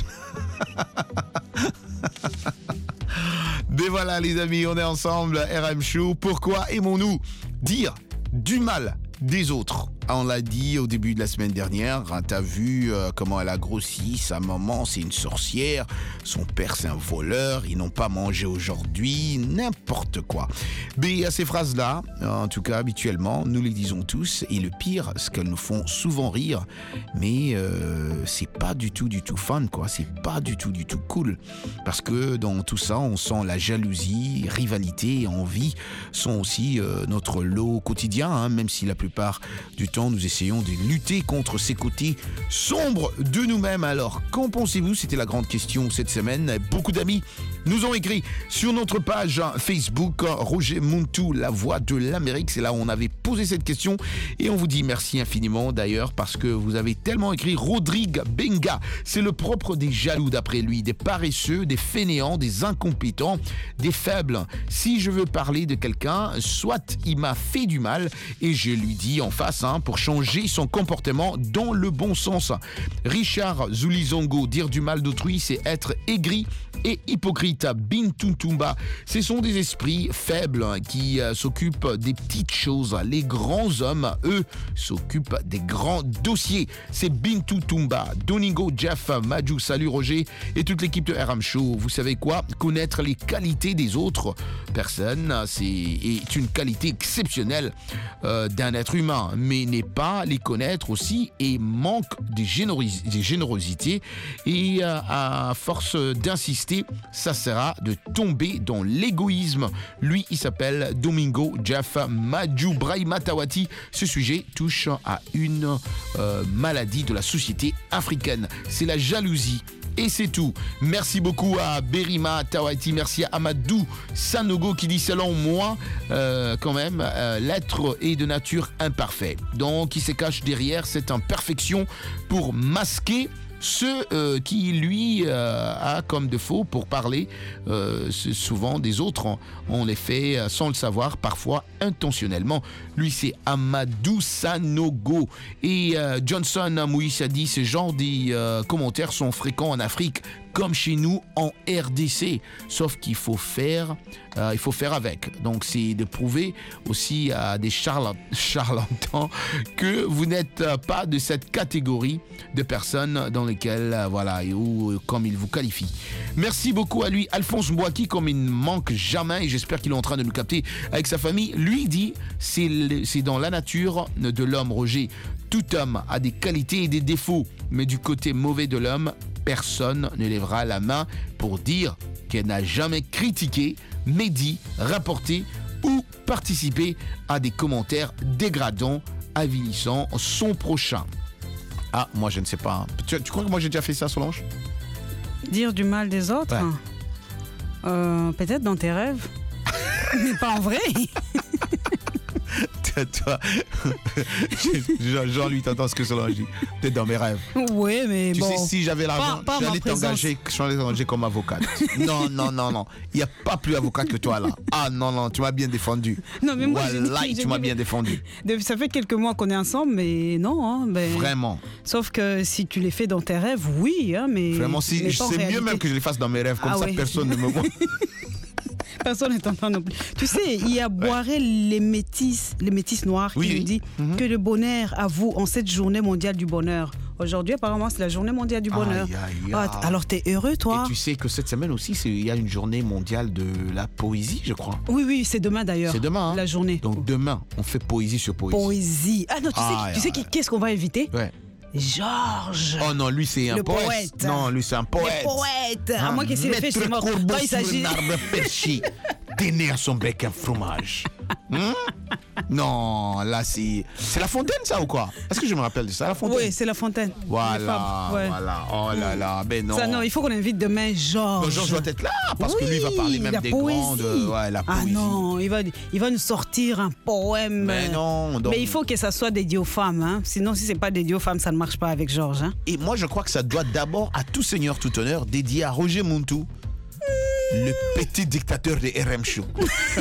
Mais voilà les amis, on est ensemble, R M Show. Pourquoi aimons-nous dire du mal des autres? Ah, on l'a dit au début de la semaine dernière, hein, t'as vu euh, comment elle a grossi, sa maman c'est une sorcière, son père c'est un voleur, ils n'ont pas mangé aujourd'hui, n'importe quoi. Mais à ces phrases-là, en tout cas habituellement, nous les disons tous, et le pire, c'est qu'elles nous font souvent rire, mais euh, c'est pas du tout du tout fun, quoi, c'est pas du tout du tout cool, parce que dans tout ça, on sent la jalousie, rivalité et envie sont aussi euh, notre lot quotidien, hein, même si la plupart du temps, nous essayons de lutter contre ces côtés sombres de nous-mêmes. Alors, qu'en pensez-vous? C'était la grande question cette semaine. Beaucoup d'amis nous ont écrit sur notre page Facebook, Roger Muntu, la voix de l'Amérique. C'est là où on avait posé cette question et on vous dit merci infiniment d'ailleurs parce que vous avez tellement écrit. Rodrigue Benga, c'est le propre des jaloux d'après lui, des paresseux, des fainéants, des incompétents, des faibles. Si je veux parler de quelqu'un, soit il m'a fait du mal et je lui dis en face, hein, pour changer son comportement dans le bon sens. Richard Zulizongo, dire du mal d'autrui, c'est être aigri et hypocrite. Spirit, Bintuntumba. Ce sont des esprits faibles qui euh, s'occupent des petites choses. Les grands hommes, eux, s'occupent des grands dossiers. C'est Bintuntumba, Doningo, Jeff, Maju, salut Roger et toute l'équipe de R M Show. Vous savez quoi? Connaître les qualités des autres personnes, c'est est une qualité exceptionnelle euh, d'un être humain, mais n'est pas les connaître aussi et manque de, généros- de générosité et euh, à force d'insister, ça sera de tomber dans l'égoïsme. Lui, il s'appelle Domingo Jeff Maju Brahima Tawati. Ce sujet touche à une euh, maladie de la société africaine. C'est la jalousie. Et c'est tout. Merci beaucoup à Berima Tawati, merci à Amadou Sanogo qui dit selon moi, euh, quand même, euh, l'être est de nature imparfait. Donc il se cache derrière cette imperfection pour masquer ce euh, qui lui euh, a comme défaut pour parler euh, souvent des autres. On, on les fait euh, sans le savoir, parfois intentionnellement. Lui, c'est Amadou Sanogo. Et euh, Johnson Moïse a dit ce genre de euh, commentaires sont fréquents en Afrique comme chez nous en R D C. Sauf qu'il faut faire, euh, il faut faire avec. Donc, c'est de prouver aussi à des charla- charlatans que vous n'êtes pas de cette catégorie de personnes dans lesquelles, euh, voilà, ou comme il vous qualifie. Merci beaucoup à lui, Alphonse Mbouaki, comme il ne manque jamais, et j'espère qu'il est en train de nous capter avec sa famille. Lui dit, c'est, le, c'est dans la nature de l'homme, Roger. Tout homme a des qualités et des défauts, mais du côté mauvais de l'homme, personne ne lèvera la main pour dire qu'elle n'a jamais critiqué, médit, rapporté ou participé à des commentaires dégradants, avilissant son prochain. Ah, moi je ne sais pas. Tu, tu crois que moi j'ai déjà fait ça, Solange? Dire du mal des autres? Ouais. Euh, peut-être dans tes rêves, mais pas en vrai. Toi, Jean-Louis, t'entends ce que Solange dit? Peut-être dans mes rêves. Oui, mais tu bon. Tu sais, si j'avais l'argent, pas, pas j'allais t'engager, j'allais t'engager comme avocate. Non, non, non, non. Il n'y a pas plus avocate que toi là. Ah non, non, tu m'as bien défendu. Non, mais moi, Wallahi, j'ai, j'ai, tu m'as bien défendu. Ça fait quelques mois qu'on est ensemble, mais non. Hein, ben, Vraiment. Sauf que si tu les fais dans tes rêves, oui, hein, mais. Vraiment, si, mais c'est mieux même que je les fasse dans mes rêves, comme ah ça ouais. personne ne me voit. Personne n'est en train non plus. Tu sais, il y a Boiré les métis, les métis noirs qui oui, nous oui. dit mm-hmm. que le bonheur à vous en cette journée mondiale du bonheur. Aujourd'hui, apparemment, c'est la journée mondiale du bonheur. Aïe, aïe, aïe. Ah, alors, t'es heureux, toi? Et tu sais que cette semaine aussi, c'est, il y a une journée mondiale de la poésie, je crois. Oui, oui, c'est demain d'ailleurs. C'est demain. Hein? La journée. Donc demain, on fait poésie sur poésie. Poésie. Ah non, tu ah, sais, tu sais qui, qu'est-ce qu'on va inviter? Ouais. Georges. Oh non, lui c'est un le poète. poète. Non, lui c'est un poète. Le poète. Ah, à moins qu'il s'est fait, c'est mort. Corbeau il sur s'agit. un arbre perché, donner à son bec un fromage. Hum? Non, là c'est c'est La Fontaine ça ou quoi? Est-ce que je me rappelle de ça, La Fontaine? Oui, c'est La Fontaine. Voilà, ouais. voilà. Oh là là, ben non. Ça, non, il faut qu'on invite demain Georges. Non, Georges doit être là parce oui, que lui va parler même la des poésie. grandes. Ouais, la poésie. Ah non, il va, il va nous sortir un poème. Mais non. Donc... Mais il faut que ça soit dédié aux femmes. Hein. Sinon, si c'est pas dédié aux femmes, ça ne marche pas avec Georges. Hein. Et moi, je crois que ça doit d'abord à tout seigneur, tout honneur, dédié à Roger Muntu. Le petit dictateur de R M Show.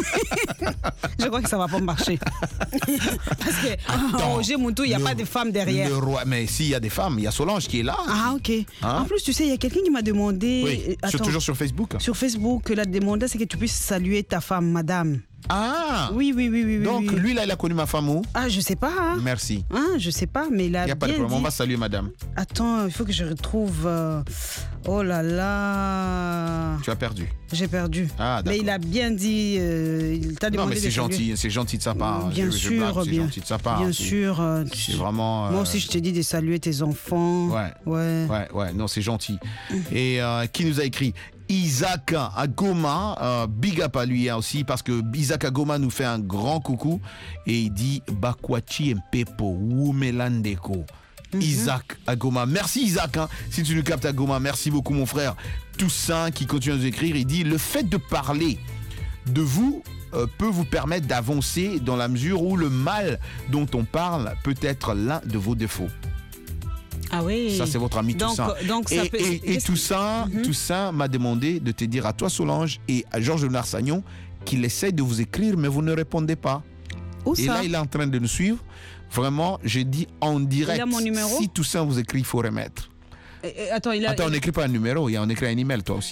Je crois que ça va pas marcher. Parce que Attends, Roger Muntu, il n'y a le, pas de femmes derrière. Le roi, mais s'il y a des femmes, il y a Solange qui est là. Ah, ok. Hein? En plus, tu sais, il y a quelqu'un qui m'a demandé. Oui, Attends, sur, toujours sur Facebook. Sur Facebook, la demande, c'est que tu puisses saluer ta femme, madame. Ah oui, oui, oui, oui. Donc, oui. lui, là, il a connu ma femme où? Ah, je sais pas. Hein. Merci. Ah, je sais pas, mais il a. Il n'y a pas de problème, on va saluer madame. Attends, il faut que je retrouve. Euh... Oh là là. Tu as perdu. J'ai perdu. Ah, d'accord. Mais il a bien dit. Euh, il t'a demandé. Non, mais c'est de gentil, saluer. c'est gentil de sa part. Bien je, sûr, je blague, c'est bien, gentil de sa part. bien c'est, sûr. Euh, c'est vraiment. Euh... Moi aussi, je t'ai dit de saluer tes enfants. Ouais. Ouais. Ouais, ouais. Non, c'est gentil. Et euh, qui nous a écrit? Isaac Agoma, euh, big up à lui hein, aussi parce que Isaac Agoma nous fait un grand coucou et il dit Bakwachi Mpepo Wumelandeko. Mm-hmm. Isaac Agoma, merci Isaac hein, si tu nous captes Agoma, merci beaucoup mon frère. Toussaint qui continue à nous écrire, il dit le fait de parler de vous euh, peut vous permettre d'avancer dans la mesure où le mal dont on parle peut être l'un de vos défauts. Ah oui. Ça, c'est votre ami donc, Toussaint. Donc ça et, peut... et, et Toussaint, mm-hmm. Toussaint m'a demandé de te dire à toi, Solange, et à Georges Léonard Sagnon, qu'il essaie de vous écrire, mais vous ne répondez pas. Où et ça? là, il est en train de nous suivre. Vraiment, j'ai dit en direct, il a mon numéro? Si Toussaint vous écrit, il faut remettre. Et, et, attends, il a... Attends, on n'écrit pas un numéro, on écrit un email, toi aussi.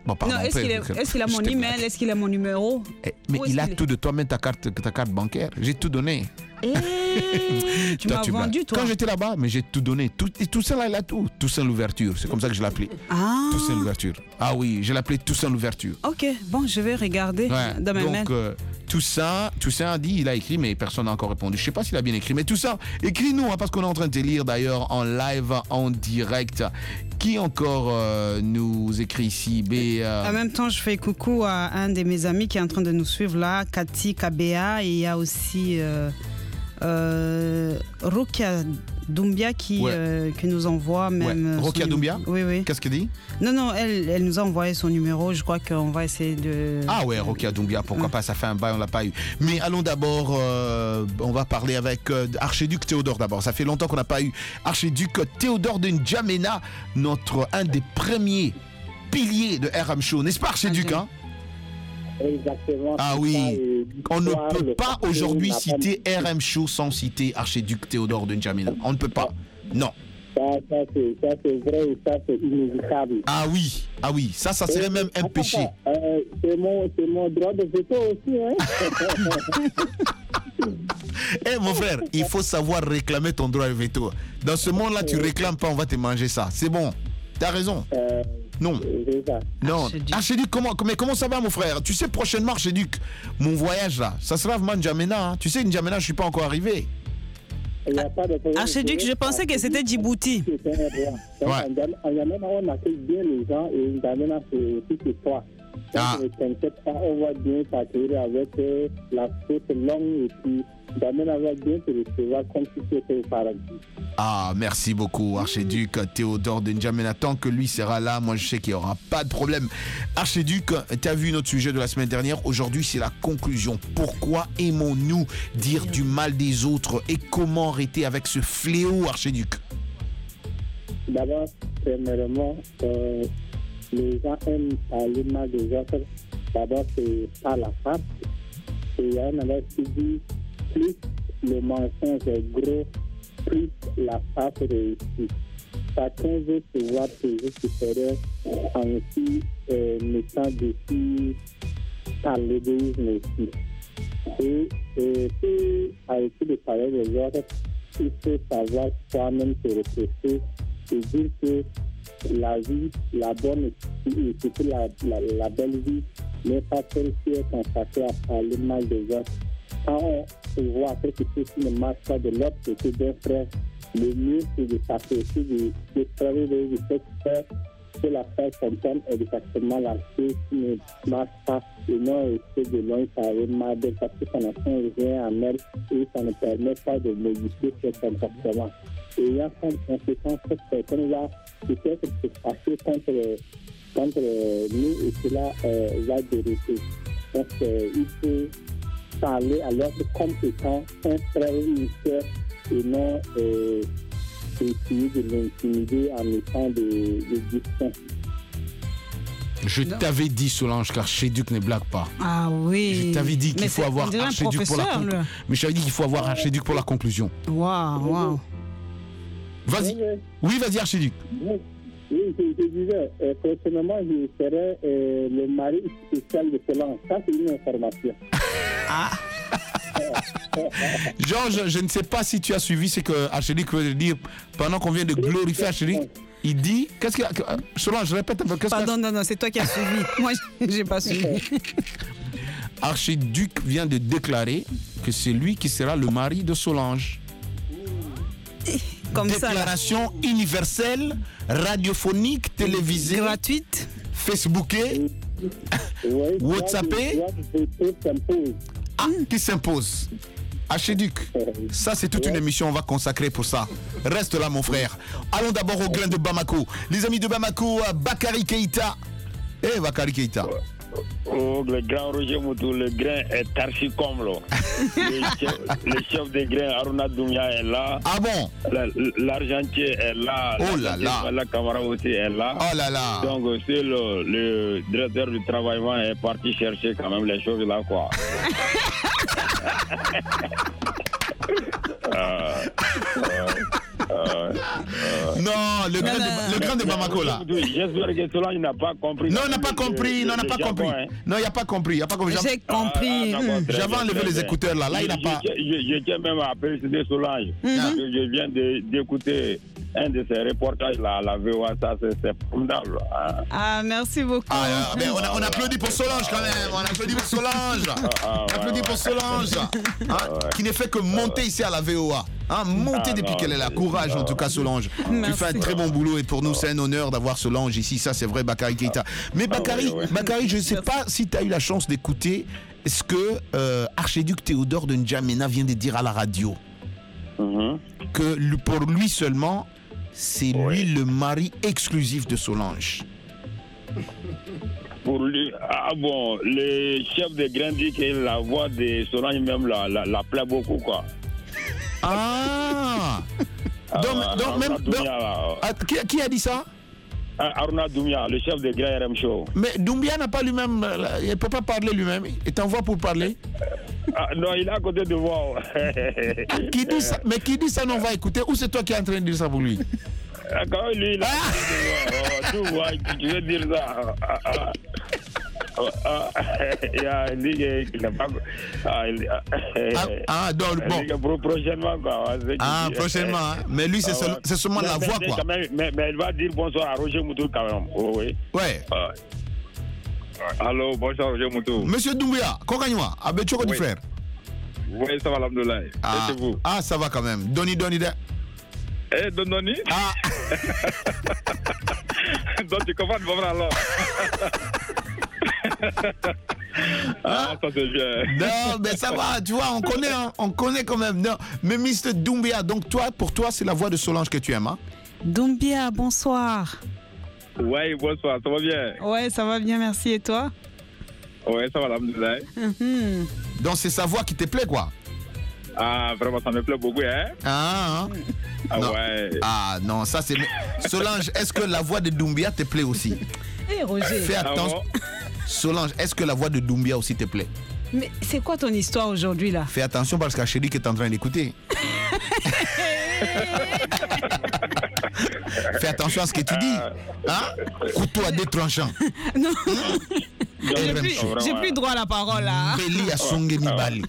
Bon, pardon, Non, est-ce après, qu'il est- est-ce qu'il a je mon te email? blague. Est-ce qu'il a mon numéro? Eh, Mais Où est-ce il a qu'il est? tout de toi, même ta carte, ta carte bancaire. J'ai tout donné. Eh, tu Toi, m'as tu blagues. vendu, toi. Quand j'étais là-bas, mais j'ai tout donné. Tout, et Toussaint, là, il a tout. Toussaint l'ouverture. C'est comme ça que je l'appelais. Ah. Toussaint l'ouverture. Ah oui, je l'appelais Toussaint l'ouverture. Ok, bon, je vais regarder Ouais. dans mes mails. Donc, euh, Toussaint, Toussaint a dit, il a écrit, mais personne n'a encore répondu. Je ne sais pas s'il a bien écrit. Mais Toussaint, écris-nous, hein, parce qu'on est en train de te lire d'ailleurs en live, en direct. Qui encore euh, nous écrit ici B, euh, En même temps, je fais coucou à un de mes amis qui est en train de nous suivre là, Cathy Kabea, et il y a aussi euh, euh, Rokia Doumbia qui, Ouais. euh, qui nous envoie même. Ouais. euh, son Rokia numé- Doumbia Oui, oui. Qu'est-ce qu'elle dit? Non, non, elle, elle nous a envoyé son numéro. Je crois qu'on va essayer de. Ah ouais, Rokia Doumbia, pourquoi pas, ça fait un bail, on l'a pas eu. Mais allons d'abord, euh, on va parler avec euh, Archiduc Théodore d'abord. Ça fait longtemps qu'on n'a pas eu Archiduc Théodore de N'Djamena, notre, un des premiers piliers de R M Show. N'est-ce pas Archiduc, hein? Exactement. Ah c'est oui, ça, et on ne l'histoire, peut le pas fait que aujourd'hui n'a pas citer mis- R M Show sans citer Archiduc Théodore de N'Djamena. On ne peut pas. Non. Ça, ça, c'est, ça, c'est vrai et ça, c'est inévitable. Ah oui, ah oui, ça, ça serait Et- même un attends, péché. euh, c'est, mon, c'est mon droit de veto aussi. Hein? Eh mon frère, il faut savoir réclamer ton droit de veto. Dans ce monde-là, tu réclames pas, on va te manger ça. C'est bon. T'as raison. Euh, non. Non. Archiduc, comment, mais comment ça va mon frère? Tu sais, prochainement, Archiduc, mon voyage là, ça sera vraiment N'Djamena. Hein. Tu sais, N'Djamena, je suis pas encore arrivé. Il n'y a pas de problème. Archiduc, je pensais que c'était Djibouti. C'est un roi. Donc, Ouais. en Yamena, on accueille bien les gens et N'Djamena, c'est aussi c'est toi. Donc, Ah. ne t'inquiète pas, on va bien t'accueillir avec euh, la côte longue et puis N'Djamena va bien te recevoir comme si tu étais au paradis. Ah, merci beaucoup, Archiduc Théodore de N'Djamena. Tant que lui sera là, moi je sais qu'il n'y aura pas de problème. Archiduc, tu as vu notre sujet de la semaine dernière. Aujourd'hui, c'est la conclusion. Pourquoi aimons-nous dire du mal des autres et comment arrêter avec ce fléau, Archiduc? D'abord, premièrement, euh, les gens aiment parler mal des autres. D'abord, c'est par la face. Et il y a un adage qui dit plus le mensonge est gros, plus la face réussit. Chacun veut se voir toujours supérieur en aussi euh, mettant dessus par l'égoïsme aussi. Et euh, pour arrêter de parler des autres, il faut savoir soi-même se reposer et dire que la vie, la bonne et surtout la, la, la belle vie n'est pas celle qui est consacrée à parler mal des autres. Quand on se voit quelque chose qui ne marche pas de l'autre côté d'un frère, le mieux c'est de s'apprécier, de, de travailler de cette faire que la frère comprenne exactement la chose qui ne marche pas et non essayer de loin parler mal d'elle parce que ça n'a rien à elle et ça ne permet pas de modifier son comportement. Et ayant comme conséquence, cette personne-là peut-être se fâcher contre, contre nous et cela euh, va dérouter. Donc euh, il faut parler à l'autre comme étant un frère ou une sœur et non euh, essayer de l'intimider en mettant des, des distants. Je t'avais dit, Solange, qu'Archiduc ne blague pas. Ah oui. Je t'avais dit qu'il Mais faut c'est- avoir on dirait un Archiduc pour la professeur, conclusion. là. Mais je t'avais dit qu'il faut avoir Archiduc pour la conclusion. Waouh, waouh. Vas-y. Oui, vas-y, Archiduc. Oui, oui, je, je disais, euh, personnellement, je serais euh, le mari spécial de Solange. Ça, c'est une information. Ah. Georges, je ne sais pas si tu as suivi ce que Archiduc veut dire pendant qu'on vient de glorifier Archiduc. Il dit, qu'est-ce qu'il a, que- Solange, je répète un peu, qu'est-ce Pardon, que non, non, c'est toi qui as suivi. Moi, j'ai pas suivi. Archiduc vient de déclarer que c'est lui qui sera le mari de Solange. Comme ça, là. Déclaration universelle, radiophonique, télévisée, gratuite, Facebookée, WhatsAppée, ah, qui s'impose. Archiduc, ça c'est toute une émission, on va consacrer pour ça. Reste là mon frère. Allons d'abord au grain de Bamako. Les amis de Bamako, Bakary Keïta. Eh Bakary Keïta. Oh, le grand Roger Moutou, le grain est archi comble. le, chef, le chef des grains, Aruna Doumbia, est là. Ah bon? La- L'argentier est là. Oh là là. La Camara aussi est là. Oh là là. Donc, c'est le, le directeur du travaillement est parti chercher quand même les choses là, quoi. euh, euh, euh, Non, le grain de, le grain de Bamako là. J'espère que Solange n'a pas compris. Non, on n'a pas compris. Non, on n'a pas compris. Non, il n'a pas compris. Il a pas compris. J'ai compris. Ah, ah, J'avais enlevé les écouteurs là. Là, il n'a pas. Je, je, je tiens même à féliciter Solange. Mm-hmm. Parce que je viens de- d'écouter un de ses reportages là, à la V O A. Ça, c'est c'est formidable. Hein. Ah, merci beaucoup. Ah, mais on, a- on applaudit pour Solange quand même. On applaudit pour Solange. ah, On applaudit pour Solange. Hein, qui ne fait que monter ici à la V O A. Hein, monter Ah, depuis non, qu'elle est là. Courage en tout cas, Solange. Tu Merci. fais un très bon boulot et pour nous, c'est un honneur d'avoir Solange ici. Ça, c'est vrai, Bakary Keita. Mais Bakary, ouais, ouais. Bakary, je ne sais pas si tu as eu la chance d'écouter ce que euh, Archiduc Théodore de N'Djamena vient de dire à la radio. Mhm. Que lui- pour lui seulement, c'est lui le mari exclusif de Solange. Pour lui, ah bon, le chef de grain dit que la voix de Solange même la, la, la plaît beaucoup, quoi. Ah Ah, Donc, ah, donc Aruna même. donc- Doumbia, là. Ah, qui, qui a dit ça? Ah, Aruna Doumbia, le chef de grain R M Show. Mais Doumbia n'a pas lui-même. euh, là, il ne peut pas parler lui-même. Il t'envoie pour parler. Ah, non, il est à côté de moi. Qui dit ça? Mais qui dit ça, non, on va écouter. Ou c'est toi qui es en train de dire ça pour lui? Ah, quand même, lui, il est à côté de moi. Oh, tu vois, tu veux dire ça. Ah, ah. Oh, ah, il a dit qu'il n'a pas. Ah, il- ah, ah, donc, il bon. dit que pour prochainement, quoi. c'est qu'il Ah, dit. prochainement. hein. Mais lui, c'est Ah, seul- ouais. c'est seulement Mais- la mais- voix, mais quoi. quand même, mais, mais elle va dire bonsoir à Roger Moutou quand même. Oh, oui. Ouais. Ah. Allô, bonsoir Roger Moutou. Monsieur Doumbia, Kokanyoua, Abetchoko du Oui. frère. Oui, ça va, alhamdoulilah. Et Ah, c'est vous? ah, ça va quand même. Doni, Doni, de. Eh, Don Doni? Ah. Donc tu comprends pas alors. Ah, ça c'est bien. Non, mais ça va, tu vois, on connaît, hein, on connaît quand même. Non, mais mister Doumbia, donc toi, pour toi, c'est la voix de Solange que tu aimes, hein? Doumbia, bonsoir. Oui, bonsoir, ça va bien? Ouais, ça va bien, merci. Et toi? Oui, ça va, alhamdoulilah. Mhm. Donc c'est sa voix qui te plaît, quoi? Ah, vraiment, ça me plaît beaucoup, hein? Ah, hein? Ah Non. ouais. Ah non, ça c'est. Solange, est-ce que la voix de Doumbia te plaît aussi? Hé, Roger. Fais attention. Solange, est-ce que la voix de Doumbia aussi te plaît? Mais c'est quoi ton histoire aujourd'hui, là? Fais attention parce qu'Achérik est en train d'écouter. Fais attention à ce que tu dis. Hein? Couteau à deux tranchants. Non. J'ai Eh, plus, vraiment. j'ai plus droit à la parole, là. Beli à Songe Mibali.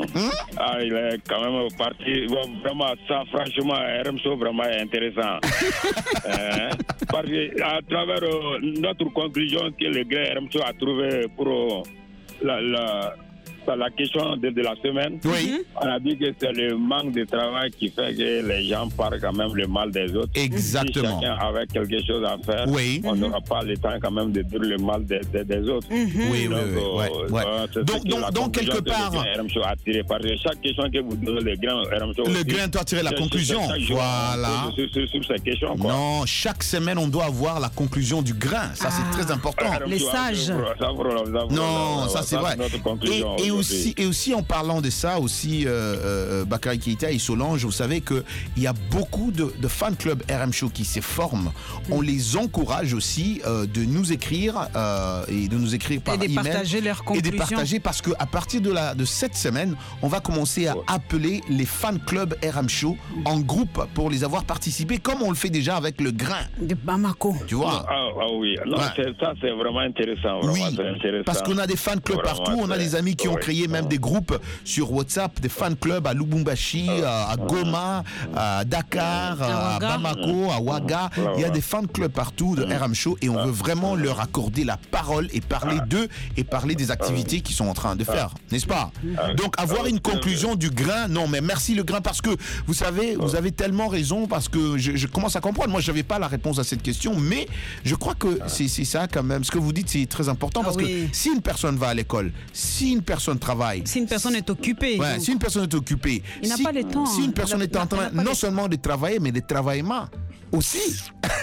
Ah, il est quand même parti. Bon, vraiment, ça, franchement, R M Show, vraiment est intéressant. Hein? Parce que, à travers euh, notre conclusion que le grand R M Show a trouvé pour euh, la, la, la question de, de la semaine, oui. On a dit que c'est le manque de travail qui fait que les gens parlent quand même le mal des autres. Exactement. Si chacun avait quelque chose à faire, Oui. on n'aura pas le temps quand même de dire le mal des, des, des autres. Oui, oui, Donc, oui, ouais, euh, ouais. euh, c'est Donc- ce que donc- la donc, conclusion quelque que le part- grand R M Show a tiré. Parce que chaque question que vous donnez, le grand R M Show Le aussi, grain doit tirer la c'est- conclusion. c'est chaque jour, Voilà. on pose Sur, sur, sur ces questions, quoi. Non, chaque semaine, on doit avoir la conclusion du grain. Ça, c'est très important. R M Show, ça, ça, ça, Non, ça c'est vrai. notre Et, conclusion et aujourd'hui. aussi, et aussi en parlant de ça, aussi euh, euh, Bakary Keita et Solange, vous savez qu'il y a beaucoup de, de fan club R M Show qui se forment. On les encourage aussi euh, de nous écrire euh, et de nous écrire par Et de email partager leurs et de conclusions. partager parce que à partir de la de cette semaine, on va commencer à appeler les fan club R M Show en groupe pour les avoir participés, comme on le fait déjà avec le grain. De Bamako. Tu vois? Ah, ah oui, non, Ouais. c'est- ça c'est vraiment intéressant. Vraiment, Oui, c'est intéressant. parce qu'on a des fan clubs Vraiment, partout, on a c'est- des amis qui ont oui. créé même des groupes sur WhatsApp, des fan clubs à Lubumbashi, à, à Goma, à Dakar, à, Ouaga. Bamako, à Ouaga. Il y a des fan clubs partout de R M Show et on veut vraiment leur accorder la parole et parler d'eux et parler des activités qu'ils sont en train de faire, n'est-ce pas? Donc avoir une conclusion du grain, non mais merci le grain parce que vous savez, vous avez tellement raison parce que je, je commence à comprendre. Moi je n'avais pas la réponse à cette question, mais je crois que c'est c'est ça quand même. Ce que vous dites c'est très important parce Ah oui. que si une personne va à l'école, si une personne travaille, Si une personne est occupée. ouais, donc, si une personne est occupée, Il n'a si, pas le temps. si une personne Il a- est en il train n'a pas non le- seulement de travailler mais de travailler aussi.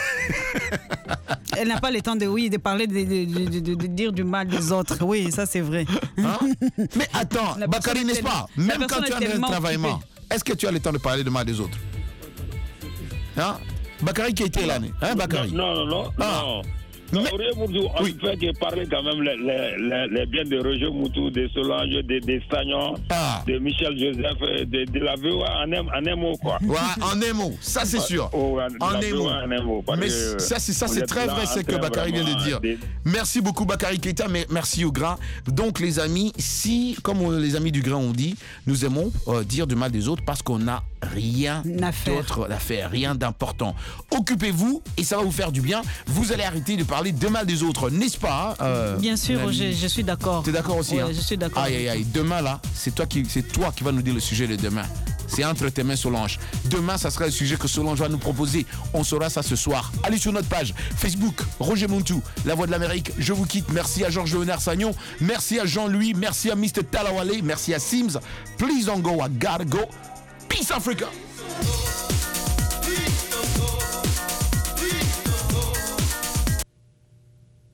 Elle n'a pas le temps de, oui, de parler, de, de- de- de- de dire du mal des autres. Oui, ça c'est vrai. Hein? Mais attends, La Bakary, personne est n'est-ce pas? tellement- la Même quand personne tu est es en train de tellement travailler, occupée. est-ce que tu as le temps de parler de mal des autres? Hein? Bakary qui a été là, hein, Bakary? Non, non, non. Ah. non. Mais... On ne fait que parler quand même les, les, les, les biens de Roger Moutou, de Solange, de, de Sagnon, ah. de Michel Joseph, de, de la V O A en un, en un mot, quoi. Ouais, en un mot, ça c'est sûr. Oh, en un mot. En un mot. Mais ça, c'est, ça, c'est très vrai, ce que Bakary vient de dire. Des... Merci beaucoup, Bakary Keita, mais merci au grain. Donc, les amis, si, comme les amis du grain ont dit, nous aimons euh, dire du mal des autres parce qu'on n'a rien d'autre à faire, rien d'important. Occupez-vous et ça va vous faire du bien. Vous allez arrêter de parler de mal des autres, n'est-ce pas euh, Bien sûr, je, je suis d'accord. Tu es d'accord aussi ouais, hein? Je suis d'accord. Aïe, aïe, aïe. Demain, là, c'est toi, qui, c'est toi qui vas nous dire le sujet de demain. C'est entre tes mains, Solange. Demain, ça sera le sujet que Solange va nous proposer. On saura ça ce soir. Allez sur notre page Facebook, Roger Muntu, La Voix de l'Amérique. Je vous quitte. Merci à Georges Léonard Sagnon. Merci à Jean-Louis. Merci à mister Talawale. Merci à Sims. Please don't go. I gotta go. Peace, Africa.